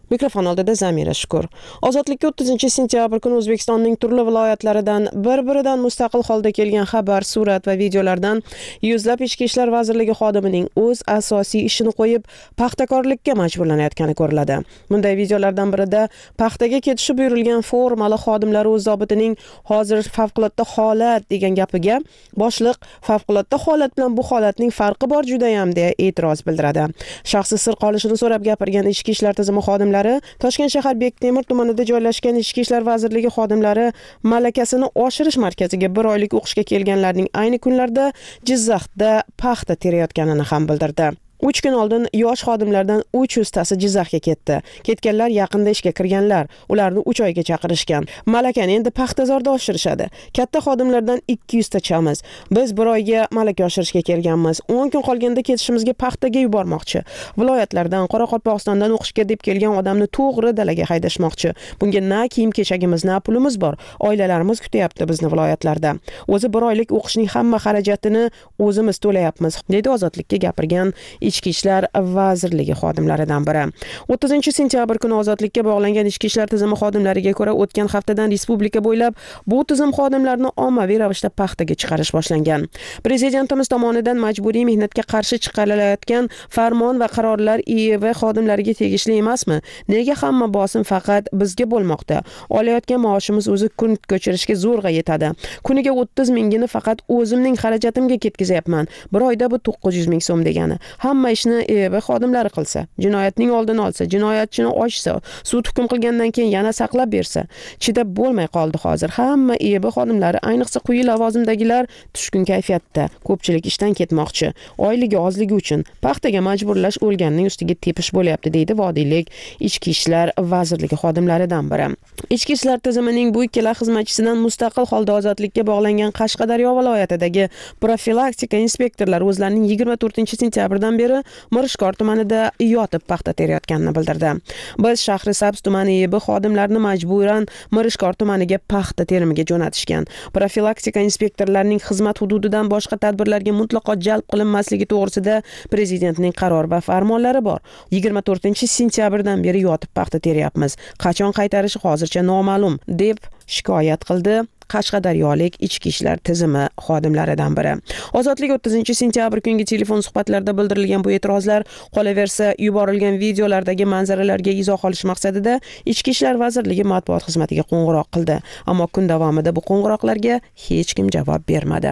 Mikrofon oldida Zamira Shukur. Ozodlikka 30-sentyabr kuni O'zbekistonning turli viloyatlaridan bir-biridan mustaqil holda kelgan xabar, surat va videolardan yuzlab Ichki ishlar vazirligi xodimining o'z asosiy ishini qo'yib, paxtakorlikka majburlanayotgani ko'riladi. Bunday videolardan birida paxtaga ketishi buyurilgan formali xodimlari o'z zobitining hozir favqulodda holat degan gapiga boshliq favqulodda holat bilan bu holatning farqi bor judayam deya e'tiroz bildiradi. Shaxsi sir qolishini so'rab gapirgan Ichki ishlar tizimi xodimlari Toshkent shahar Bektemir tumanida joylashgan Ichki ishlar vazirligi xodimlari malakasini oshirish markaziga 1 oylik o'qishga kelganlarning ayni kunlarda Jizzaxda paxta terayotganini ham bildirdi. 3 kun oldin yosh xodimlardan 300 tasi Jizzaxga ketdi. Ketganlar yaqinda ishga kirganlar. Ularni 3 oyga chaqirishgan. Malakani endi paxtazorda oshirishadi. Katta xodimlardan 200 ta chamiz. Biz 1 oyga malaka oshirishga kelganmiz. 10 kun qolganda ketishimizga paxtaga yubormoqchi. Viloyatlardan, Qoraqalpog'istondan o'qishga deb kelgan odamni to'g'ri dalaga haydashmoqchi. Bunga na kiyim-kechagimiz, na pulimiz bor. Oilalarimiz kutyapti bizni viloyatlarda. O'zi 1 oylik o'qishning hamma xarajatini o'zimiz to'layapmiz, dedi ozodlikka gapirgan Ichki ishlar vazirligi xodimlaridan biri. 30-sentyabr kuni ozodlikka bog'langan Ichki ishlar tizimi xodimlariga ko'ra o'tgan haftadan respublika bo'ylab bu tizim xodimlarini ommaviy ravishda paxtaga chiqarish boshlangan. Prezidentimiz tomonidan majburiy mehnatga qarshi chiqarilayotgan farmon va qarorlar IEV xodimlariga tegishli emasmi? Nega hamma bosim faqat bizga bo'lmoqda? Olayotgan maoshimiz o'zi kun ko'chirishga zo'rg'a yetadi. Kuniga 30 mingini faqat o'zimning xarajatimga ketkazyapman. Bir oyda bu 900 ming so'm degani. Hamma ishni IEV xodimlari qilsa, jinoyatning oldini olsa, jinoyatchini ochsa, sud hukm qilgandan keyin yana saqlab bersa, chidab bo'lmay qoldi hozir. Hamma IEV xodimlari, ayniqsa quyi lavozimdagilar tushkun kayfiyatda, ko'pchilik ishdan ketmoqchi. Oyligi ozligi uchun paxtaga majburlash o'lganning ustiga tepish bo'lyapti, deydi vodiylik Ichki ishlar vazirligi xodimlaridan biri. Ichki ishlar tizimining bu ikkala xizmatchisidan mustaqil holda ozodlikka bog'langan Qashqadaryo viloyatidagi profilaktika inspektorlari o'zlarining 24-sentyabrdan beri Mirishkor tumanida yotib paxta terayotganini bildirdi. Biz Shahrisabz tumani IEB xodimlarini majburan Mirishkor tumaniga paxta terimiga jo'natishgan. Profilaktika inspektorlarining xizmat hududidan boshqa tadbirlarga mutlaqo jalb qilinmasligi to'g'risida prezidentning qaror va farmonlari bor. 24-sentyabrdan beri yotib paxta terayapmiz. Qachon qaytarishi hozircha noma'lum, deb shikoyat qildi Qashqadaryolik Ichki ishlar tizimi xodimlaridan biri. Ozodlik 30-sentyabr kungi telefon suhbatlarida bildirilgan bu e'tirozlar qolaversa yuborilgan videolardagi manzaralarga izoh olish maqsadida Ichki ishlar vazirligi matbuot xizmatiga qo'ng'iroq qildi. Ammo kun davomida bu qo'ng'iroqlarga hech kim javob bermadi.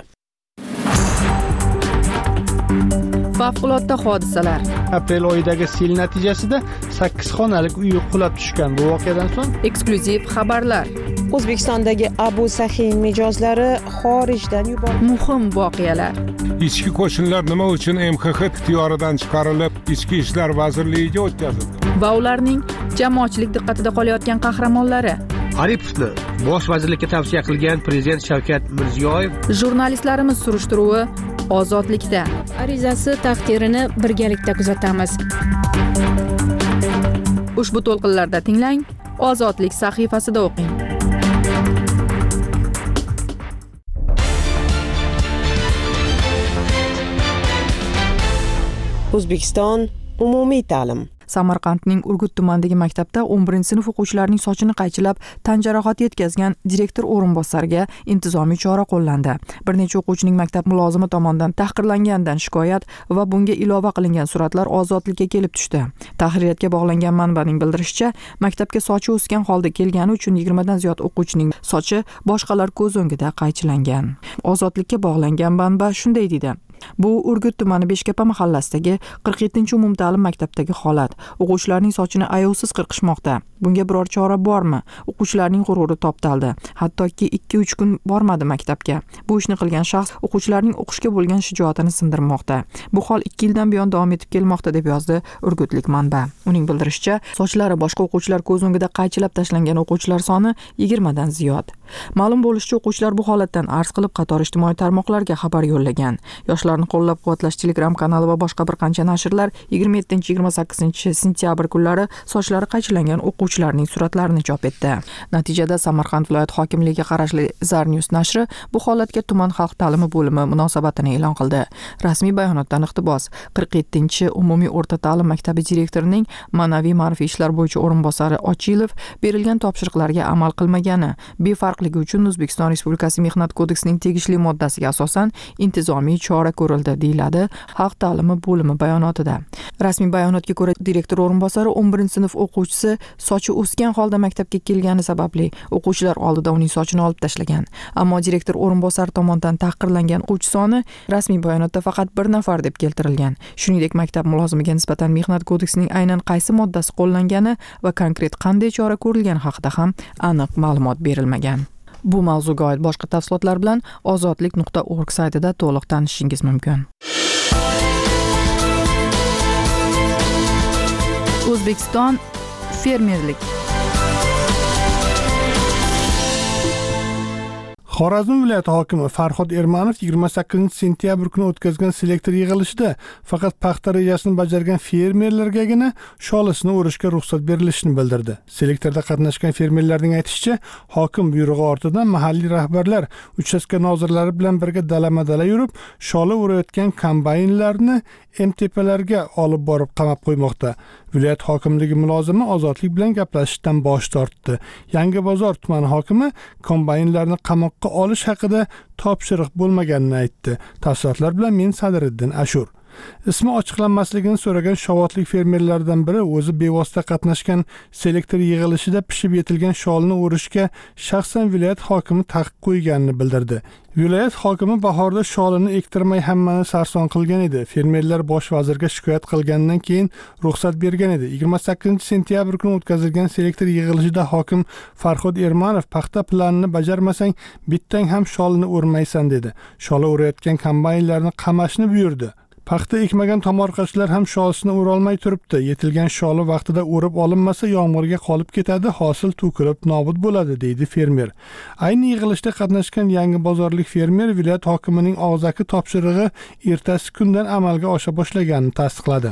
Favqulodda hodisalar. Aprel oyidagi sel natijasida 8 xonalik uy qulab tushgan. Bu voqeadan so'ng eksklyuziv xabarlar. O'zbekistondagi Abu Sahin mijozlari xorijdan yuborildi. Muhim voqealar. Ichki qo'shinlar nima uchun MXX ixtiyoridan chiqarilib, Ichki ishlar vazirligiga o'tkazildi? Va ularning jamoatchilik diqqatida qolayotgan qahramonlari. Aripovni bosh vazirlikka tavsiya qilgan prezident Shavkat Mirziyoyev. Jurnalistlarimiz surishtiruvi ozodlikda. Arizasi taqdirini birgalikda kuzatamiz. Ushbu to'lqinlarda tinglang, Ozodlik sahifasida o'qing. O'zbekiston umumiy ta'lim. Samarqandning Urgut tumanidagi maktabda 11-sinf o'quvchilarining sochini qaychilab tan jarohati yetkazgan direktor o'rinbosariga intizomiy chora qo'llandi. Bir necha o'quvchining maktab mulozimi tomonidan tahqirlanganidan shikoyat va bunga ilova qilingan suratlar ozodlikka kelib tushdi. Tahririyatga bog'langan manbaning bildirishicha, maktabga sochi o'sgan holda kelgani uchun 20 dan ziyod o'quvchining sochi boshqalar ko'z o'ngida qaychilangan. Ozodlikka bog'langan manba shunday dedi: Bu Urgut tumani Beshkapa mahallasidagi 47-umumta'lim maktabdagi holat. O'quvchilarning sochini ayovsiz qirqishmoqda. Bunga biror chora bormi? O'quvchilarning g'ururi toptaldi. Hattoki 2-3 kun bormadi maktabga. Bu ishni qilgan shaxs o'quvchilarning o'qishga bo'lgan shijoatini sindirmoqda. Bu hol 2 yildan buyon davom etib kelmoqda, deb yozdi urgutlik manba. Uning bildirishicha, sochlari boshqa o'quvchilar ko'z o'ngida qaychilab tashlangan o'quvchilar soni 20 dan ziyod. Ma'lum bo'lishicha, o'quvchilar bu holatdan arz qilib qator ijtimoiy tarmoqlarga xabar yo'llagan. Yoshlar yoshlarni qo'llab-quvvatlash Telegram kanali va boshqa bir qancha nashrlar 27-28 sentyabr kunlari sochlari qaychilangan o'quvchilarning suratlarini chop etdi. Natijada Samarqand viloyat hokimligiga qarashli Zarnews nashri bu holatga tuman xalq ta'limi bo'limi munosabatini e'lon qildi. Rasmiy bayonotdan iqtibos: 47-umumiy o'rta ta'lim maktabi direktorining ma'naviy-ma'rifiy ishlar bo'yicha o'rinbosari Ochilov berilgan topshiriqlarga amal qilmagani, befarqligi uchun O'zbekiston Respublikasi Mehnat kodeksining tegishli moddasiga asosan intizomiy chora ko'rildi, deyiladi xalq ta'limi bo'limi bayonotida. Rasmiy bayonotga ko'ra, direktor o'rinbosari 11-sinf o'quvchisi sochi o'sgan holda maktabga kelgani sababli o'quvchilar oldida uning sochini olib tashlagan. Ammo direktor o'rinbosari tomonidan tahqirlangan o'quvchi soni rasmiy bayonotda faqat 1 nafar deb keltirilgan. Shuningdek, maktab mulozimiga nisbatan Mehnat kodeksining aynan qaysi moddasi qo'llangani va konkret qanday chora ko'rilgani haqida ham aniq ma'lumot berilmagan. Bu mavzuga oid boshqa tafsilotlar bilan ozodlik.org saytida to'liq tanishishingiz mumkin. O'zbekiston fermerlik. Xorazm viloyati hokimi Farhod Ermanov 28-sentyabr kuni o'tkazgan selektor yig'ilishida faqat paxta rejasini bajargan fermerlargagina sholisini o'rishga ruxsat berilishini bildirdi. Selektorda qatnashgan fermerlarning aytishicha, hokim buyrug'i ortidan mahalliy rahbarlar uchastka nozirlari bilan birga dalama-dala yurib, shola o'rayotgan kombaynlarni MTPlarga olib borib qamab qo'ymoqda. Viloyat hokimligi mulozimi ozodlik bilan gaplashishdan bosh tortdi. Yangi bozor tumani hokimi kombaynlarni qamoqqa olish haqida topshiriq bo'lmaganini aytdi. Tafsilotlar bilan men Sadriddin Ashur. Ismi ochiqlanmasligini so'ragan Shovotlik fermerlardan biri o'zi bevosita qatnashgan selektor yig'ilishida pishib yetilgan sholni o'rishga shaxsan viloyat hokimi taqiq qo'yganini bildirdi. Viloyat hokimi bahorda sholini ektirmay hammani sarson qilgan edi. Fermerlar bosh vazirga shikoyat qilgandan keyin ruxsat bergan edi. 28-sentyabr kuni o'tkazilgan selektor yig'ilishida hokim Farhod Ermanov paxta planini bajarmasang bittang ham sholini o'rmaysan dedi. Shola o'rayotgan kombaynlarni qamashni buyurdi. Paxta ekmagan tomorqachilar ham sholsini o'rolmay turibdi. Yetilgan sholi vaqtida o'rib olinmasa yomg'irga qolib ketadi, hosil to'kilib nobud bo'ladi, deydi fermer. Ayni yig'ilishda qatnashgan yangi bozorlik fermer viloyat hokimining og'zaki topshirig'i ertasi kundan amalga osha boshlaganini tasdiqladi.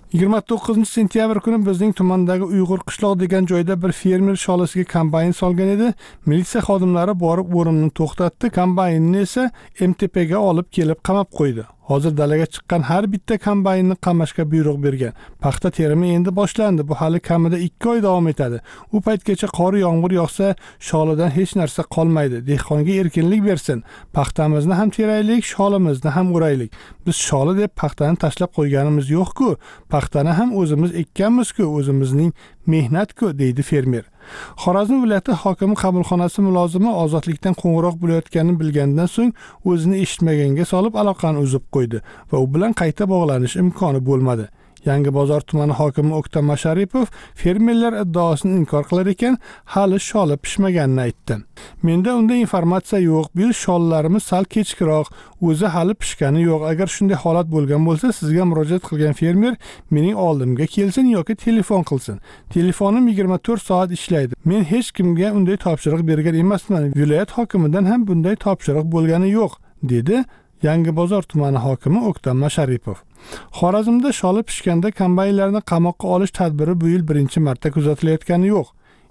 29-sentyabr kuni bizning tumandagi Uyg'ur qishloq degan joyda bir fermer sholasiga kombayn solgan edi. Militsiya xodimlari borib o'rimni to'xtatdi, kombaynni esa MTPga olib kelib qamab qo'ydi. Hozir dalaga chiqqan har bitta kombaynni qamashga buyruq bergan. Paxta terimi endi boshlandi. Bu hali kamida 2 oy davom etadi. U paytgacha qor yomg'ir yog'sa, sholidan hech narsa qolmaydi. Dehqonga erkinlik bersin. Paxtamizni ham teraylik, sholimizni ham o'raylik. Biz sholi deb paxtani tashlab qo'yganimiz yo'q-ku. Paxtani ham o'zimiz ekkanmiz-ku, o'zimizning mehnat-ku, deydi fermer. Xorazm viloyati hokimi qabulxonasi mulozimi ozodlikdan qo'ng'iroq bo'layotganini bilgandan so'ng o'zini eshitmaganga solib aloqani uzib qo'ydi va u bilan qayta bog'lanish imkoni bo'lmadi. Yangi bozor tumani hokimi O'ktam Masharipov fermerlar iddaosini inkor qilar ekan, hali sholi pishmaganini aytdi. Menda unda informatsiya yo'q. Bu shollarimiz sal kechikroq, o'zi hali pishgani yo'q. Agar shunday holat bo'lgan bo'lsa, sizga murojaat qilgan fermer mening oldimga kelsin yoki telefon qilsin. Telefonim 24 soat ishlaydi. Men hech kimga unday topshiriq bergan emasman. Viloyat hokimidan ham bunday topshiriq bo'lgani yo'q, dedi Yangi bozor tumani hokimi O'ktam Masharipov. Xorazmda sholi pishganda kombaynlarni qamoqqa olish tadbiri bu yil birinchi marta kuzatilayotgani yo'q.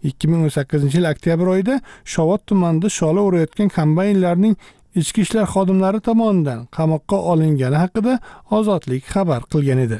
2018-yil oktyabr oyida Shovot tumanida sholi o'rayotgan kombaynlarning ichki ishlar xodimlari tomonidan qamoqqa olingani haqida Ozodlik xabar qilgan edi.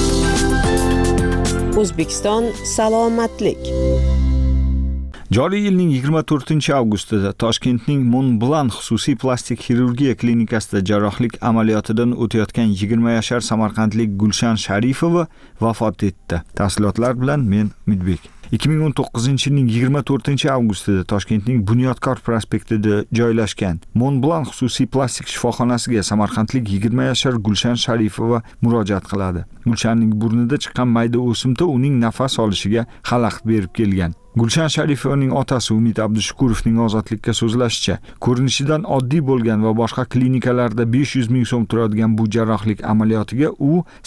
O'zbekiston salomatlik. Joriy yilning 24-avgustida Toshkentning Montblanc xususiy plastik xirurgiya klinikasida jarrohlik amaliyotidan o'tayotgan 20 yashar samarqandlik Gulshan Sharifova vafot etdi. Tafsilotlar bilan men Midbek. 2019-yilning 24-avgustida Toshkentning Bunyodkor prospektida joylashgan Montblanc xususiy plastik shifoxonasiga samarqandlik 20 yashar Gulshan Sharifova murojaat qiladi. Gulshanning burnida chiqqan mayda o'simta uning nafas olishiga xalaqit berib kelgan. Gulshan Sharipovaning otasi Umid Abdushukurovning ozodlikka so'zlashicha, ko'rinishidan oddiy bo'lgan va boshqa klinikalarda 500 ming so'm turadigan bu jarrohlik amaliyotiga u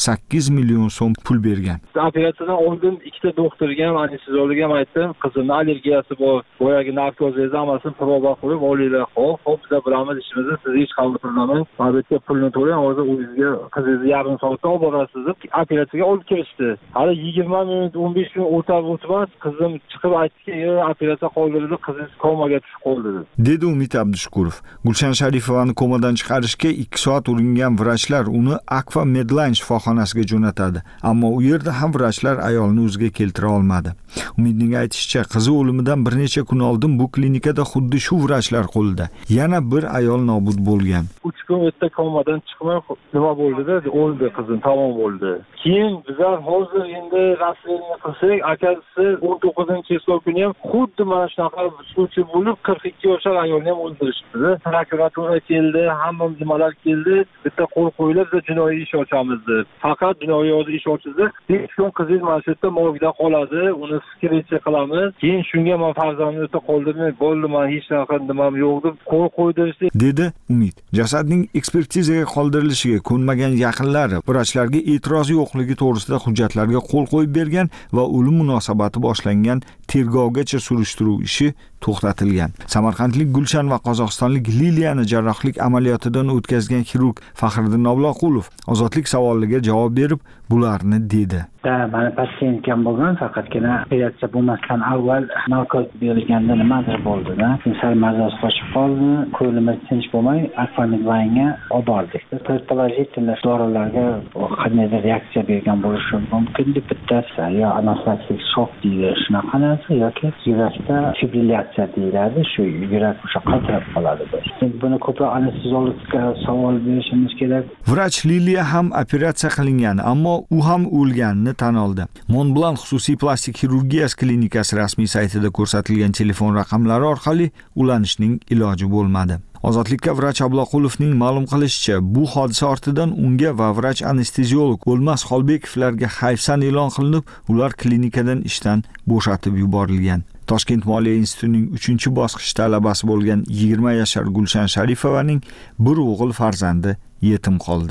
8 million so'm pul bergan. Operatsiyadan oldin ikkita doktorga ham, anesteziyologga ham aytdim, qizimni allergiyasi bor, boyagi narkoz hamasini proba qilib olinglar. Xo'p, biz bilamiz ishimizni, siz hech qanday pullamang. Albatta pulni to'lang, hozir o'zingizga qizingizni yarim soatda olib borasiz deb operatsiyaga olib kirishdi. Hali 20 minut, 15 minut o'tmas, qizim chiqib aytdiki, operatsiya qoldirildi, qizingiz komaga tushib qoldi dedi Umid Abdushukurov. Gulshan Sharifovani komadan chiqarishga 2 soat uringan vrachlar uni Akfa Medline shifoxonasiga jo'natadi, ammo u yerda ham vrachlar ayolni o'ziga keltira olmadi. Umidning aytishicha, qizi o'limidan bir necha kun oldin bu klinikada xuddi shu vrachlar qo'lida yana bir ayol nobud bo'lgan. 3 kun o'tdi komadan chiqmay nima bo'ldi-da, o'ldi qizim, tamom bo'ldi. Keyin bizlar hozir endi rasmiyni qilsak, akasi 19-cheklov kuni ham xuddi mana shunaqa случай bo'lib 42 yoshli ayolni ham o'ldirishdi. Prokuratura keldi, hamma nimalar keldi, bitta qo'l qo'yilib, biz jinoiy ish ochamiz deb. Faqat jinoiy ish ochildi. 5 kun qizingiz mana shu yerda morgda qoladi, uni fikricha qilamiz. Keyin shunga men farzandimni o'ta qoldirmay, bo'ldi, men hech narsa nimam yo'q deb qo'l qo'ydirishdi, dedi Umid. Jasadning ekspertizaga qoldirilishiga ko'nmagan yaqinlari vrachlarga e'tirozi yo'qligi to'g'risida hujjatlarga qo'l qo'yib bergan va o'lim munosabati boshlangan tergovgacha surishtiruv ishi to'xtatilgan. Samarqandlik Gulshan va qozog'istonlik Liliyani jarrohlik amaliyotidan o'tkazgan xirurg Faxriddin Obloqulov ozodlik savollariga javob berib, bularni dedi. Mani patsiyentkam bo'lgan, faqatgina operatsiya bo'lmasdan avval narkoz berilganda nimadir bo'ldi-da. Sal mazasi qochib qoldi, ko'limiz tinch bo'lmay, Akfa Medline'ga olib bordik. Предположительно dorilarga qandaydir reaksiya bergan bo'lishi mumkin deb bittasi yo anafilaktik shok deydi, shunaqa narsa yoki yurakda fibrillatsiya deyiladi, shu yurak o'sha qaltirab qoladi. Buni ko'proq anesteziyologga savol berishimiz kerak. Vrach Liliya ham operatsiya qilingan, ammo u ham o'lganini tan oldi. Montblanc xususiy plastik xirurgiyasi klinikasi rasmiy saytida ko'rsatilgan telefon raqamlari orqali ulanishning iloji bo'lmadi. Ozodlikka vrach Abloqulovning ma'lum qilishicha, bu hodisa ortidan unga va vrach anesteziolog O'lmas Xolbekovlarga hayfsan e'lon qilinib, ular klinikadan ishdan bo'shatib yuborilgan. Toshkent Moliya institutining 3-bosqich talabasi bo'lgan 20 yashar Gulshan Sharifovaning bir o'g'il farzandi yetim qoldi.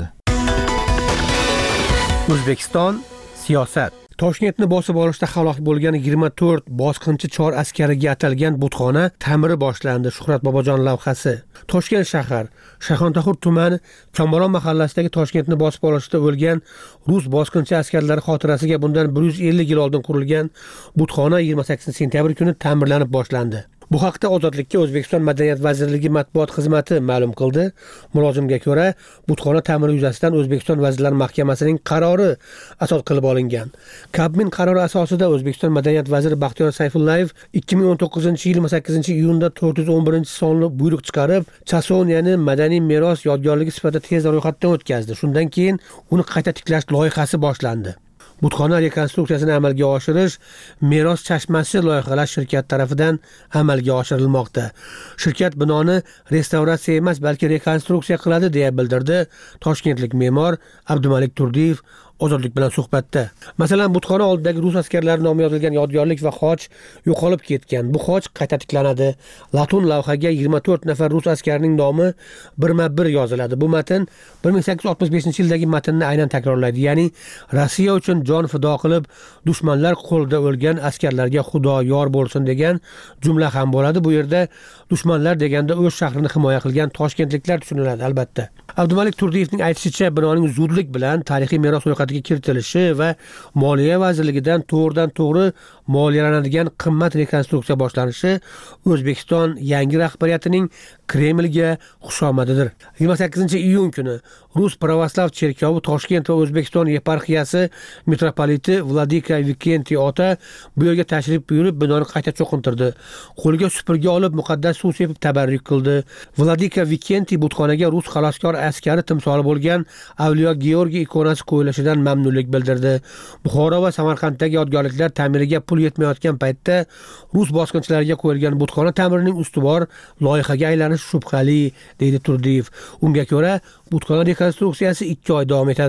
O'zbekiston siyosat. Toshkentni bosib olishda halok bo'lgan 24 bosqinchi chor askariga atalgan butxona ta'miri boshlandi. Shuhrat Bobojon lavhasi. Toshkent shahar, Shayxontohur tumani, Kamolon mahallasidagi Toshkentni bosib olishda o'lgan rus bosqinchi askarlari xotirasiga bundan 150 yil oldin qurilgan butxona 28 sentyabr kuni ta'mirlanib boshlandi. Bu haqda Ozodlikka O'zbekiston Madaniyat vazirligi matbuot xizmati ma'lum qildi. Mulozimga ko'ra, butxona ta'miri yuzasidan O'zbekiston Vazirlar Mahkamasining qarori asos qilib olingan. Kabmin qarori asosida O'zbekiston Madaniyat vaziri Baxtiyor Sayfullayev 2019-yil 28-iyunda 411-sonli buyruq chiqarib, Chasoniyani madaniy meros yodgorligi sifatida tez ro'yxatdan o'tkazdi. Shundan keyin uni qayta tiklash loyihasi boshlandi. Butxona rekonstruksiyasini amalga oshirish Meros chashmasi loyihalash shirkati tarafidan amalga oshirilmoqda. Shirkat binoni restavratsiya emas, balki rekonstruksiya qiladi deya bildirdi toshkentlik me'mor Abdumalik Turdiyev Ozodlik bilan suhbatda. Masalan, butxona oldidagi rus askarlari nomi yozilgan yodgorlik va xoch yo'qolib ketgan. Bu xoch qayta tiklanadi. Latun lavhaga 24 nafar rus askarining nomi birma-bir yoziladi. Bu matn 1865-yildagi matnni aynan takrorlaydi. Ya'ni Rossiya uchun jon fido qilib, dushmanlar qo'lida o'lgan askarlarga Xudo yor bo'lsin degan jumla ham bo'ladi. Bu yerda dushmanlar deganda o'z shahrini himoya qilgan toshkentliklar tushuniladi albatta. Abdumalik Turdiyevning aytishicha, binoning zudlik bilan tarixiy meros ro'yxatiga kiritilishi va Moliya vazirligidan to'g'ridan-to'g'ri moliyalanadigan qimmat rekonstruksiya boshlanishi O'zbekiston yangi rahbariyatining Kremlga xushomadidir. 28-iyun kuni Rus Pravoslav cherkovi Toshkent va O'zbekiston yeparxiyasi metropoliti Vladika Vikentiy ota bu yerga tashrif buyurib, binoni qayta cho'qintirdi. Qo'lga supurgi olib, muqaddas suv sepib tabarruk qildi. Vladika Vikentiy butxonaga rus xaloskor askari timsoli bo'lgan Avliyo Georgiy ikonasi qo'yilishidan mamnunlik bildirdi. Buxoro va Samarqanddagi yodgorliklar ta'miriga pul yetmayotgan paytda rus bosqinchilariga qo'yilgan butxona ta'mirining ustuvor loyihaga aylanishi shubhali, deydi Turdiyev. Unga ko'ra, butxona rekonstruksiyasi 2 oy davom etadi.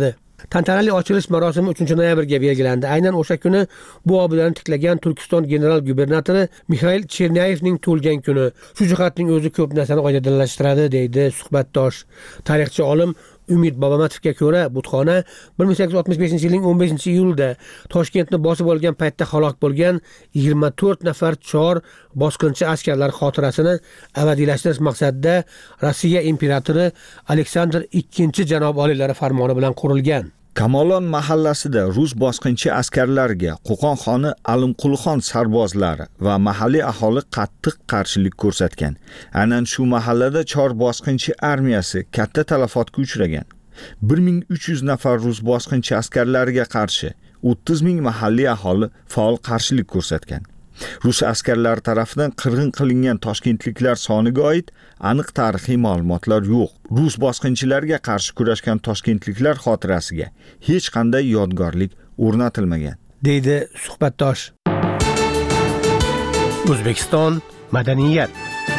Tantanali ochilish marosimi 3-noyabrga belgilandi. Aynan o'sha kuni bu obidani tiklagan Turkiston general gubernatori Mikhail Chernayevning tug'ilgan kuni. Shu jihatning o'zi ko'p narsani oydinlashtiradi, deydi suhbatdosh. Tarixchi olim Umid Bobomatovga ko'ra, butxona 1865-yilning 15-iyulida Toshkentni bosib olgan paytda halok bo'lgan 24 nafar chor bosqinchi askarlar xotirasini abadiylashtirish maqsadida Rossiya imperatori Aleksandr II janob oliylari farmoni bilan qurilgan. Kamolon mahallasida rus bosqinchi askarlarga Qo'qon xoni Alimqulxon sarbozlari va mahalliy aholi qattiq qarshilik ko'rsatgan. Aynan shu mahallada chor bosqinchi armiyasi katta talafotga uchragan. 1300 nafar rus bosqinchi askarlariga qarshi 30 ming mahalliy aholi faol qarshilik ko'rsatgan. Rus askarlari tomonidan qirg'in qilingan toshkentliklar soniga oid aniq tarixiy ma'lumotlar yo'q. Rus bosqinchilarga qarshi kurashgan toshkentliklar xotirasiga hech qanday yodgorlik o'rnatilmagan, deydi suhbatdosh. O'zbekiston madaniyat.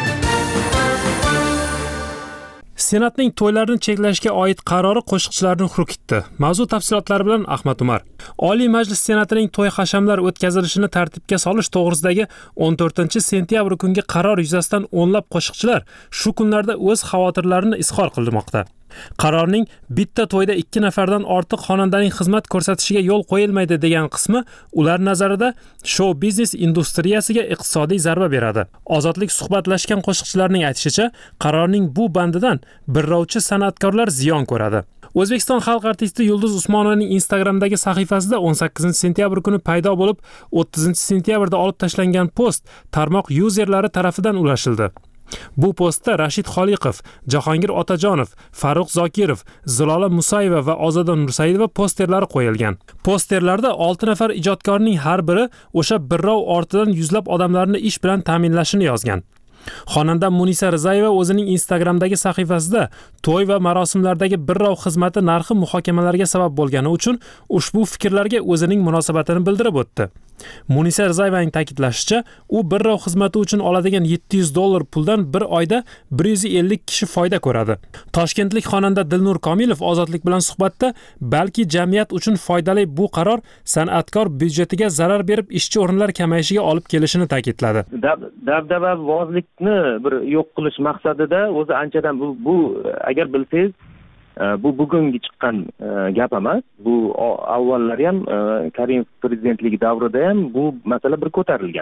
Senatning to'ylarni cheklashga oid qarori qo'shiqchilarni xurkitdi. Mavzu tafsilotlari bilan Ahmad Umar. Oliy Majlis Senatining to'y hashamlar o'tkazilishini tartibga solish to'g'risidagi 14-sentyabr kungi qaror yuzasidan o'nlab qo'shiqchilar shu kunlarda o'z xavotirlarini izhor qilmoqda. Qarorning bitta to'yda 2 nafardan ortiq xonandaning xizmat ko'rsatishiga yo'l qo'yilmaydi degan qismi ular nazarida show biznes industriyasiga iqtisodiy zarba beradi. Ozodlik suhbatlashgan qo'shiqchilarning aytishicha, qarorning bu bandidan birrovchi san'atkorlar ziyon ko'radi. O'zbekiston xalq artisti Yulduz Usmonovaning Instagramdagi sahifasida 18-sentyabr kuni paydo bo'lib, 30-sentyabrda olib tashlangan post tarmoq yuzerlari tarafidan ulashildi. Bu postda Rashid Xoliqov, Jahongir Otajonov, Farruq Zokirov, Zilola Musayeva va Ozoda Nursaidova posterlari qo'yilgan. Posterlarda 6 nafar ijodkorning har biri o'sha birrov ortidan yuzlab odamlarni ish bilan ta'minlashini yozgan. Xonanda Munisa Rizayeva o'zining Instagramdagi sahifasida to'y va marosimlardagi birrov xizmati narxi muhokamalarga sabab bo'lgani uchun ushbu fikrlarga o'zining munosabatini bildirib o'tdi. Munisa Rizayevaning ta'kidlashicha, u birrov xizmati uchun oladigan $700 puldan bir oyda 150 kishi foyda ko'radi. Toshkentlik xonanda Dilnur Komilov Ozodlik bilan suhbatda, balki jamiyat uchun foydali bu qaror san'atkor byudjetiga zarar berib ishchi o'rinlar kamayishiga olib kelishini ta'kidladi. Dabdababozlikni bir yo'q qilish maqsadida o'zi anchadan bu agar bilsangiz bu bugungi chiqqan gap emas. Bu avvallari ham Karimov prezidentligi davrida ham bu masala bir ko'tarilgan.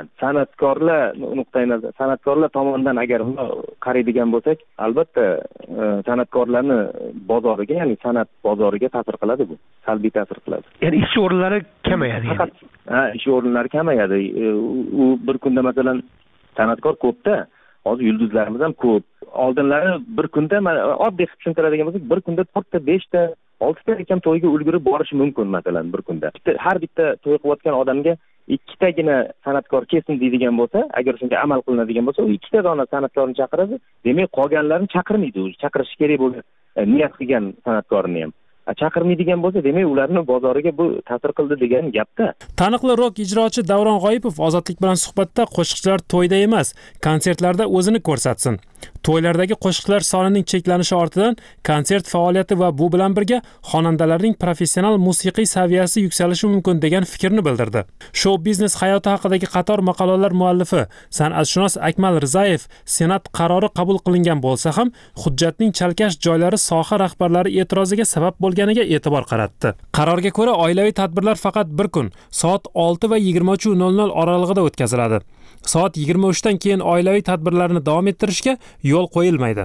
San'atkorlar tomonidan agar qaraydigan bo'lsak, albatta san'atkorlarni bozoriga, ya'ni san'at bozoriga ta'sir qiladi bu. Salbiy ta'sir qiladi. Ya'ni ish o'rinlari kamayadi. Ish o'rinlari kamayadi. U bir kunda masalan san'atkor ko'pda, hozir yulduzlarimiz ham ko'p. Oldinlari bir kunda oddiy qilib tushuntiradigan bo'lsak, bir kunda 4 ta, 5 ta, 6 ta ham to'yga ulgurib borishi mumkin masalan bir kunda. Har bitta to'y qilayotgan odamga 2 tagina san'atkor kelsin deydigan bo'lsa, agar shunga amal qilinadigan bo'lsa, u 2 ta dona san'atkorni chaqiradi. Demak, qolganlarni chaqirmaydi, o'zi chaqirish kerak bo'lgan niyat qilgan san'atkorni ham. Chaqirmaydigan bo'lsa, demak ularni bozoriga bu ta'sir qildi degan gapda. Taniqli rok ijrochi Davron G'oyipov Ozodlik bilan suhbatda qo'shiqchilar to'yda emas, konsertlarda o'zini ko'rsatsin. To'ylardagi qo'shiqlar sonining cheklanishi ortidan konsert faoliyati va bu bilan birga xonandalarning professional musiqiy saviyasi yuksalishi mumkin degan fikrni bildirdi. Show biznes hayoti haqidagi qator maqolalar muallifi san'atshunos Akmal Rizayev Senat qarori qabul qilingan bo'lsa ham, hujjatning chalkash joylari soha rahbarlari e'tiroziga sabab bo'lganiga e'tibor qaratdi. Qarorga ko'ra, oilaviy tadbirlar faqat bir kun, soat 6 va 23:00 oralig'ida o'tkaziladi. Soat 23 dan keyin oilaviy tadbirlarni davom ettirishga yo'l qo'yilmaydi.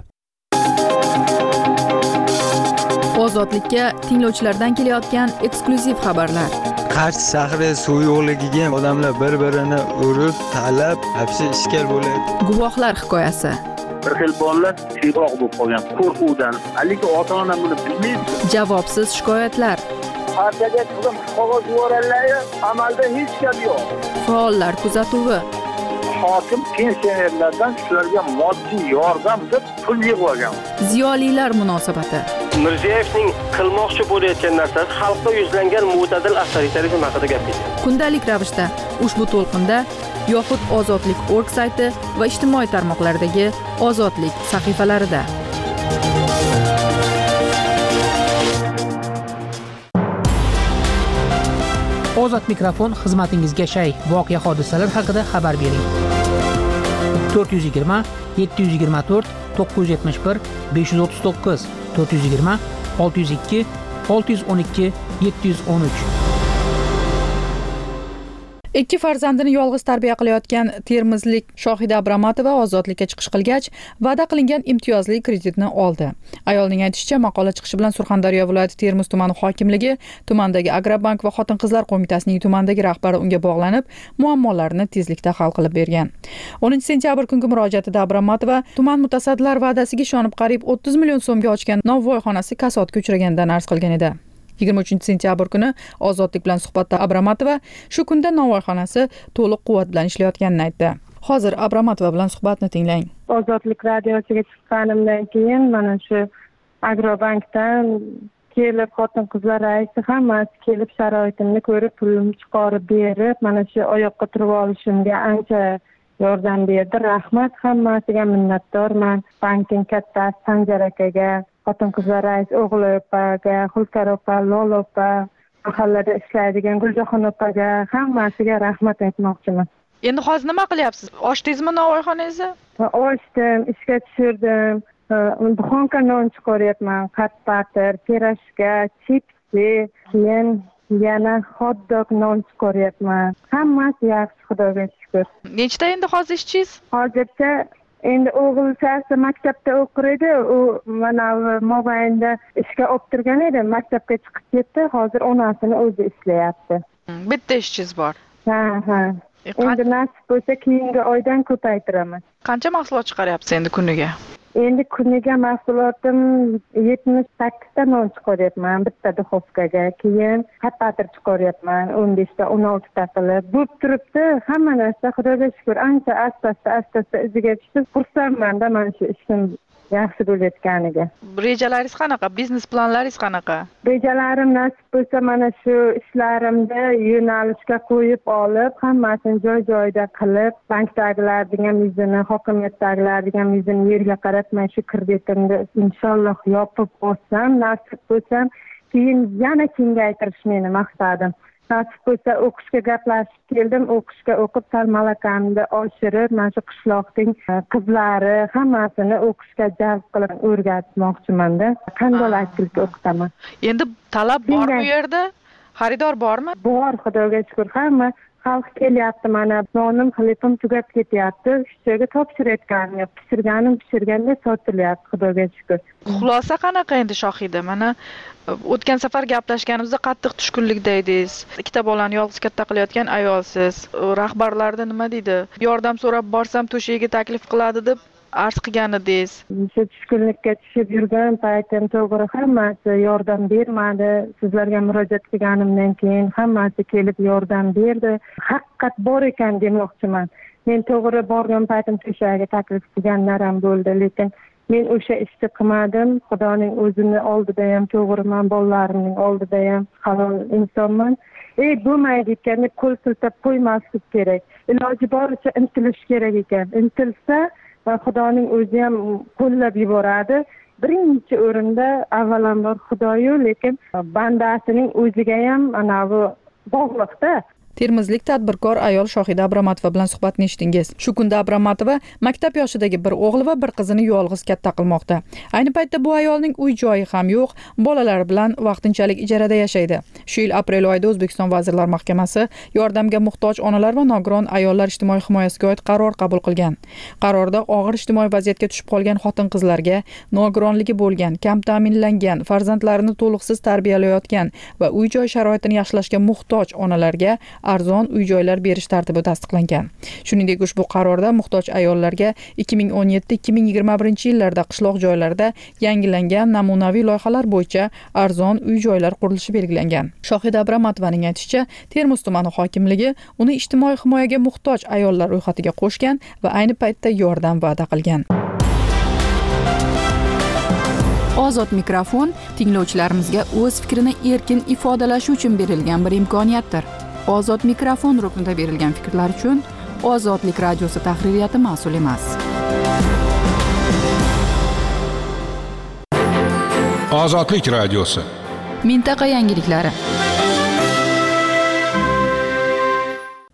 Ozodlikka tinglovchilardan kelayotgan eksklyuziv xabarlar. Qarshi shahri suv yo'qligiga odamlar bir-birini urib, talab, hapsi ishkal bo'lyapti. Guvohlar hikoyasi. Bir xil bolalar tiyroq bo'lib qolgan qo'rquvdan, lekin ota-ona buni bilmaydi. Javobsiz shikoyatlar. Partiyaga turib qog'oz yuborganlar, amalda hech gap yo'q. Faollar kuzatuvi. Hokim pensionerlardan shularga moddiy yordam deb pul yig'ib olgan. Ziyolilar munosabati. Mirziyoyevning qilmoqchi bo'layotgan narsasi xalqqa yuzlangan mo'tadil avtoritarizm haqida gap ketdi. Kundalik ravishda ushbu to'lqinda yoxud Ozodlik.org sayti va ijtimoiy tarmoqlardagi Ozodlik sahifalarida. Ozod mikrofon xizmatingizga shay. Voqea hodisalar haqida xabar bering. 420 724 971 539 420 602 612 713. Ikki farzandini yolg'iz tarbiya qilayotgan termizlik Shohida Abramatova ozodlikka chiqish qilgach, va'da qilingan imtiyozli kreditni oldi. Ayolning aytishicha, maqola chiqishi bilan Surxondaryo viloyati Termiz tumani hokimligi, tumandagi Agrobank va Xotin-qizlar qo'mitasining tumandagi rahbari unga bog'lanib, muammolarini tezlikda hal qilib bergan. 10 sentyabr kungi murojaatida Abramatova tuman mutasaddilar va'dasiga ishonib qariyb 30 million so'mga ochgan novvoyxonasi kasodga uchraganidan arz qilgan edi. 23 sentyabr kuni Ozodlik bilan suhbatda Abramatova shu kunda novvoyxonasi to'liq quvvat bilan ishlayotganini aytdi. Hozir Abramatova bilan suhbatni tinglang. Ozodlik radiosiga chiqqanimdan keyin mana shu Agrobankdan kelib xotin-qizlar raisi hammasi kelib sharoitimni ko'rib, pulimni chiqarib berib, mana shu oyoqqa turib olishimga ancha yordam berdi. Rahmat, hammasiga minnatdorman. Bankning kattasi Sanjar akaga, Xotin-qizlar rais o'g'li opaga, Xulkar opa, Lola opa, mahallada ishlaydigan Guljoxon opaga, hammasiga rahmat aytmoqchiman. Endi hozir nima qilyapsiz? Ochdingizmi novvoyxonangizni? Ochdim, ishga tushirdim. Duxonka non chiqaryapman, qat-patir, pirashka, chipsi, keyin yana hot-dog non chiqaryapman. Hammasi yaxshi, Xudoga shukr. Nechta endi hozir ishchingiz? Hozircha endi o'g'ilchasi maktabda o'qir edi, u mana mobaynda ishga olib turgan edi, maktabga chiqib ketdi, hozir onasini o'zi ishlayapti. Bitta ishchingiz bor. Ha. Endi nasib bo'lsa keyingi oydan ko'paytiraman. Qancha mahsulot chiqaryapsiz endi kuniga? Endi kuniga mahsulotim 78 ta non chiqaryapman bitta duxovkaga, keyin qat-patir chiqaryapman 15 ta, 16 ta qilib. Bo'lib turibdi, hamma narsa Xudoga shukr, ancha asta iziga tushib, xursandman-da mana shu ishim yaxshi bo'layotganiga. Rejalaringiz qanaqa? Biznes planlaringiz qanaqa? Rejalarim nasib bo'lsa mana shu ishlarimda yo'nalishga qo'yib olib, hammasini joy-joyida qilib, bankdagilarning ham yuzini, hokimiyatdagilarning ham yuzini yerga qaratmay shu kreditimni inshaalloh yopib olsam, nasib bo'lsa, keyin yana kengaytirish meni maqsadim. Nasib bo'lsa o'qishga gaplashib keldim, o'qishga o'qib malakамni oshirib, mana shu qishloqning qizlari hammasini o'qishga jalb qilib o'rgatmoqchiman-da. Qandolatchilik o'qitaman. Endi talab bormi bu yerda? Xaridor bormi? Bor, Xudoga shukr. Hamma xalq kelyapti, mana nonim, xilipim tugab ketyapti. Ishchiga topshirayotganim yo'q. Pishirganda sotilyapti, Xudoga shukr. Xulosa qanaqa endi Shohida? Mana o'tgan safar gaplashganimizda qattiq tushkunlikda edingiz. Ikkita bolani yolg'iz katta qilayotgan ayolsiz. Rahbarlarda nima deydi? Yordam so'rab borsam to'shigiga taklif qiladi deb arz qilgan edingiz. Shu tushkunlikka tushib yurgan paytim to'g'ri hammasi yordam bermadi. Sizlarga murojaat qilganimdan keyin hammasi kelib yordam berdi. Haqiqat bor ekan demoqchiman. Men to'g'ri borgan paytim to'shagiga taklif qilganlar ham bo'ldi, lekin men o'sha ishni qilmadim. Xudoning o'zini oldida ham to'g'riman, bolalarimning oldida ham halol insonman. Bo'lmaydi ekan, qo'l siltab qo'ymaslik kerak. Iloji boricha intilish kerak ekan. Intilsa va Xudoning o'zi ham qo'llab yuboradi. Birinchi o'rinda avvalambor Xudoyu, lekin bandasining o'ziga ham ana bu bog'liqda. Termizlik tadbirkor ayol Shohida Abramatova bilan suhbatni eshitdingiz. Shu kunda Abramatova maktab yoshidagi bir o'g'li va bir qizini yolg'iz katta qilmoqda. Ayni paytda bu ayolning uy joyi ham yo'q, bolalari bilan vaqtinchalik ijarada yashaydi. Shu yil aprel oyida O'zbekiston Vazirlar Mahkamasi yordamga muhtoj onalar va nogiron ayollar ijtimoiy himoyasiga oid qaror qabul qilgan. Qarorda og'ir ijtimoiy vaziyatga tushib qolgan xotin-qizlarga, nogironligi bo'lgan, kam ta'minlangan, farzandlarini to'liqsiz tarbiyalayotgan va uy joy sharoitini yaxshilashga muhtoj onalarga arzon uy-joylar berish tartibi tasdiqlangan. Shuningdek, ushbu qarorda muhtoj ayollarga 2017-2021 yillarda qishloq joylarda yangilangan namunaviy loyihalar bo'yicha arzon uy-joylar qurilishi belgilangan. Shohida Abramatovaning aytishicha, Termiz tumani hokimligi uni ijtimoiy himoyaga muhtoj ayollar ro'yxatiga qo'shgan va ayni paytda yordam va'da qilgan. Ozod mikrofon tinglovchilarimizga o'z fikrini erkin ifodalashi uchun berilgan bir imkoniyatdir. Ozod mikrofon ruknida berilgan fikrlar uchun Ozodlik radiosi tahririyati mas'ul emas. Ozodlik radiosi. Mintaqa yangiliklari.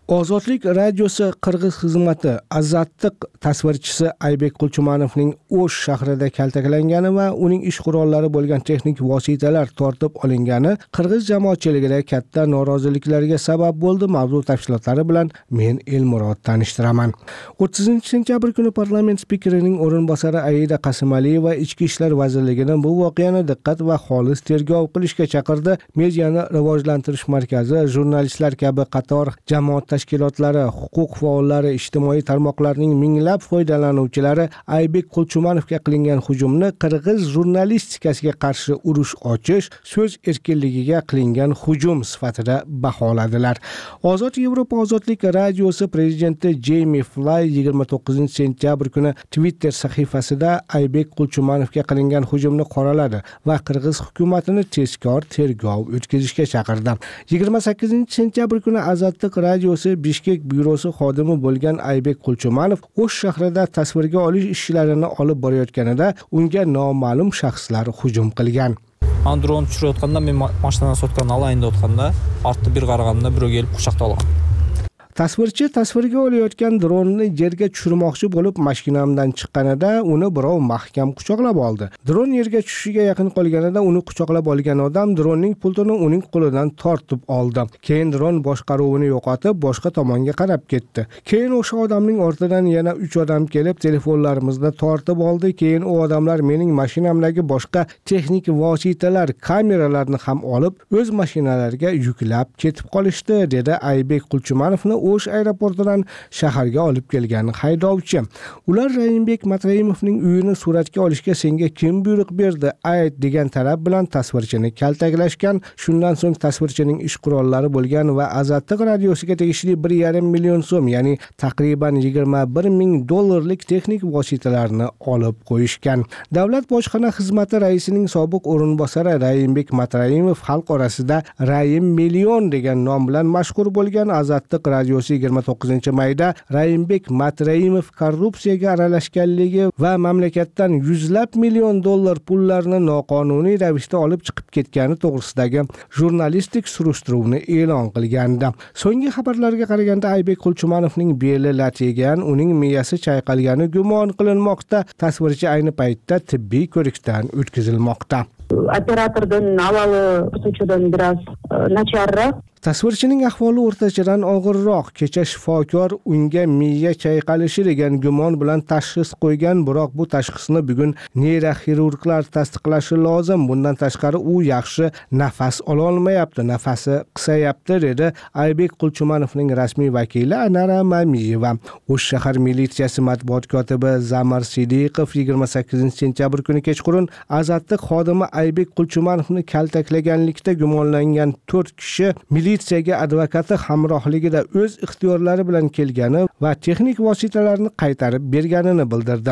Ozodlik radiosi Qirg'iz xizmati azatliq tasvirchisi Aybek Qulchumanovning O'sh shahrida kaltaklangani va uning ish qurollari bo'lgan texnik vositalar tortib olingani qirg'iz jamoatchiligida katta noroziliklarga sabab bo'ldi. Mavzu tafsilotlari bilan men Elmurod tanishtiraman. 30-sentyabr kuni parlament spikerining o'rinbosari Aida Qasimaliyeva Ichki ishlar vazirligining bu voqeani diqqat va xolis tergov qilishga chaqirdi. Mediani rivojlantirish markazi, jurnalistlar kabi qator jamoat tashkilotlari, huquq faollari, ijtimoiy tarmoqlarning minglab foydalanuvchilari Aybek Qulchumanovga qilingan hujumni qirg'iz jurnalistikasiga qarshi urush ochish, so'z erkinligiga qilingan hujum sifatida baholadilar. Ozod Yevropa ozodlik radiosi prezidenti Jamie Fly 29-sentyabr kuni Twitter sahifasida Aybek Qulchumanovga qilingan hujumni qoraladi va qirg'iz hukumatini tezkor tergov o'tkazishga chaqirdi. 28-sentyabr kuni Azadlik radiosi Bishkek byurosi xodimi bo'lgan Aybek Qulchumanov O'sh shahrida tasvirga olish ishlarini olib borayotganida unga noma'lum shaxslar hujum qilgan. Men dron tushirayotganda, men mashinadan sotgan olayin deyotganda, ortda bir qaraganda birov kelib quchoqda olgan. Tasvirchi tasvirga olayotgan dronni yerga tushirmoqchi bo'lib mashinamdan chiqqanida uni birov mahkam quchoqlab oldi. Dron yerga tushishiga yaqin qolganida uni quchoqlab olgan odam dronning pultini uning qo'lidan tortib oldi. Keyin dron boshqaruvini yo'qotib boshqa tomonga qarab ketdi. Keyin o'sha odamning ortidan yana 3 odam kelib telefonlarimizni tortib oldi. Keyin u odamlar mening mashinamdagi boshqa texnik vositalar, kameralarni ham olib o'z mashinalariga yuklab ketib qolishdi, dedi Aybek Qulchumanovni O'sh aeroportidan shaharga olib kelgan haydovchi. Ular Rayimbek Matrayimovning uyini suratga olishga senga kim buyruq berdi? Ayt degan talab bilan tasvirchini kaltaklashgan. Shundan so'ng tasvirchining ish qurollari bo'lgan va Azadlik radiosiga tegishli 1,5 million so'm, ya'ni taqriban 21 ming dollarlik texnik vositalarni olib qo'yishgan. Davlat bojxona xizmati raisining sobiq o'rinbosari Rayimbek Matrayimov xalq orasida Rayim million degan nom bilan mashhur bo'lgan. Azadlik radiosi 29-mayda Rayimbek Matrayimov korrupsiyaga aralashganligi va mamlakatdan yuzlab million dollar pullarni noqonuniy ravishda olib chiqib ketgani to'g'risidagi jurnalistik surishtiruvni e'lon qilgandi. So'nggi xabarlarga qaraganda Aybek Qulchumanovning beli lat yegan, uning miyasi chayqalgani gumon qilinmoqda. Tasvirchi ayni paytda tibbiy ko'rikdan o'tkazilmoqda. Operatordan avvali o'shadan biroz nacharroq. Tasvirchining ahvoli o'rtachadan og'irroq. Kecha shifokor unga miya chayqalishi degan gumon bilan tashxis qo'ygan, biroq bu tashxisni bugun neyroxirurglar tasdiqlashi lozim. Bundan tashqari u yaxshi nafas ola olmayapti, nafasi qisayapti, dedi Aybek Qulchumanovning rasmiy vakili Anara Mamiyeva. O'sh shahar militsiyasi matbuot kotibi Zamir Sidiqov 28-sentyabr kuni kechqurun Azadlik xodimi Aybek Qulchumanovni kaltaklaganlikda gumonlangan 4 kishi militsiyaga advokati hamrohligida o'z ixtiyorlari bilan kelgani va texnik vositalarni qaytarib berganini bildirdi.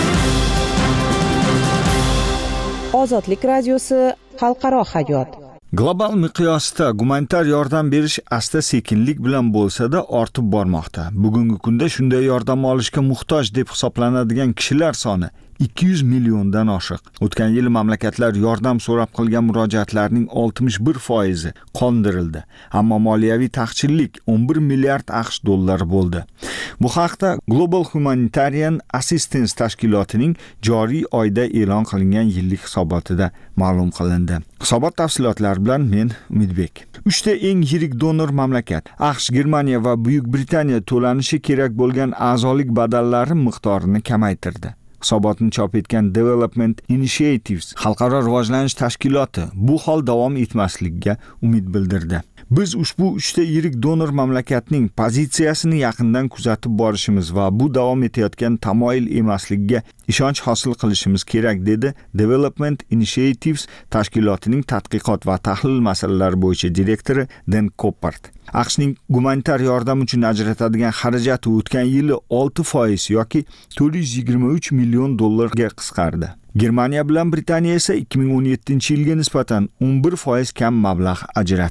Ozodlik radiosi xalqaro hayot. Global miqyosda gumanitar yordam berish asta-sekinlik bilan bo'lsa-da ortib bormoqda. Bugungi kunda shunday yordam olishga muhtoj deb hisoblanadigan kishilar soni 200 milliondan oshiq. O'tgan yil mamlakatlar yordam so'rab qilgan murojaatlarning 61% qondirildi. Ammo moliyaviy taqchillik 11 milliard AQSh dollari bo'ldi. Bu haqda Global Humanitarian Assistance tashkilotining joriy oyda e'lon qilingan yillik hisobotida ma'lum qilindi. Hisobot tafsilotlari bilan men Umidbek. 3 ta eng yirik donor mamlakat AQSh, Germaniya va Buyuk Britaniya to'lanishi kerak bo'lgan a'zolik badallari miqdorini kamaytirdi. Hisobotni chop etgan Development Initiatives xalqaro rivojlanish tashkiloti bu hol davom etmasligiga umid bildirdi. Biz ushbu 3 ta yirik donor mamlakatning pozitsiyasini yaqindan kuzatib borishimiz va bu davom etayotgan tamoyil emasligiga ishonch hosil qilishimiz kerak, dedi Development Initiatives tashkilotining tadqiqot va tahlil masalalari bo'yicha direktori Dan Coppard. AQShning gumanitar yordam uchun ajratadigan xarajati o'tgan yili 6% yoki 423 million dollarga qisqardi. Germaniya bilan Britaniya esa 2017-yilga nisbatan 11% kam mablag' ajratdi.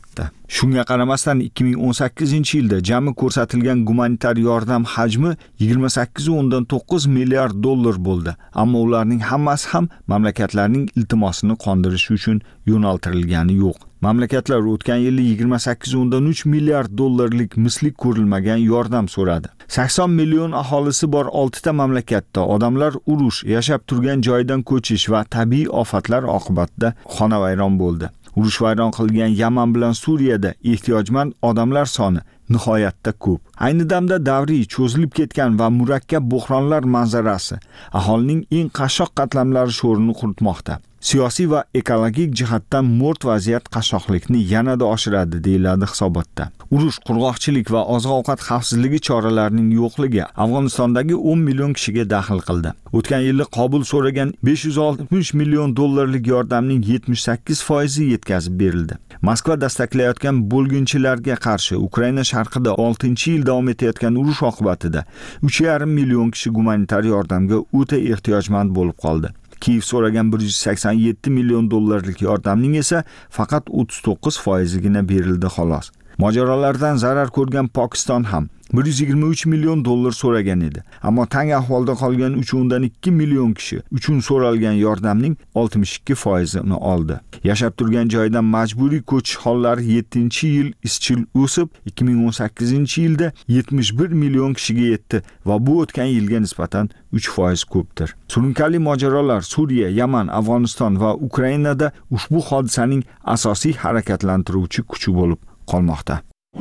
Shunga qaramasdan 2018-yilda jami ko'rsatilgan gumanitar yordam hajmi 28.9 milliard dollar bo'ldi. Ammo ularning hammasi ham mamlakatlarning iltimosini qondirish uchun yo'naltirilgani yo'q. Mamlakatlar o'tgan yili 28.3 milliard dollarlik misli ko'rilmagan yordam so'radi. 80 million aholisi bor 6 ta mamlakatda odamlar urush, yashab turgan joydan ko'chish va tabiiy ofatlar oqibatida xonavayron bo'ldi. Urush vayron qilgan Yaman bilan Suriyada ehtiyojmand odamlar soni nihoyatda ko'p. Ayni damda davriy cho'zilib ketgan va murakkab buhronlar manzarasi aholining eng qashshoq qatlamlari sho'rini quritmoqda. Siyosiy va ekologik jihatdan mo'rt vaziyat qashshoqlikni yanada oshiradi deyiladi hisobotda. Urush, qurg'oqchilik va oziq-ovqat xavfsizligi choralarining yo'qligi Afg'onistondagi 10 million kishiga daxl qildi. O'tgan yili Qobul so'ragan 560 million dollarlik yordamning 78% yetkazib berildi. Moskva dastaklayotgan bo'lginchilarga qarshi Ukraina sharqida 6-yil davom etayotgan urush oqibatida 3,5 million kishi gumanitar yordamga o'ta ehtiyojmand bo'lib qoldi. Kiyev so'ragan 187 million dollarlik yordamning esa faqat 39%gina berildi xolos. Mojarolardan zarar ko'rgan Pokiston ham 123 million dollar so'ragan edi. Ammo tang ahvolda qolgan 3.2 million kishi uchun so'ralgan yordamning 62%ni oldi. Yashab turgan joydan majburiy ko'chish hollari 7-yil izchil o'sib, 2018-yilda 71 million kishiga yetdi va bu o'tgan yilga nisbatan 3% ko'pdir. Surunkali mojarolar Suriya, Yaman, Afg'oniston va Ukrainada ushbu hodisaning asosiy harakatlantiruvchi kuchi bo'lib qolmoqda.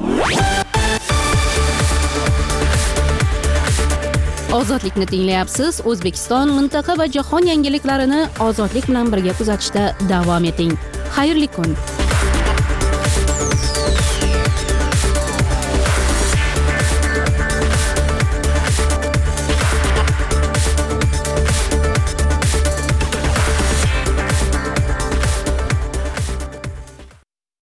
Ozodlikni tinglayapsiz. O'zbekiston, mintaqa va jahon yangiliklarini ozodlik bilan birga kuzatishda davom eting. Xayrli kun.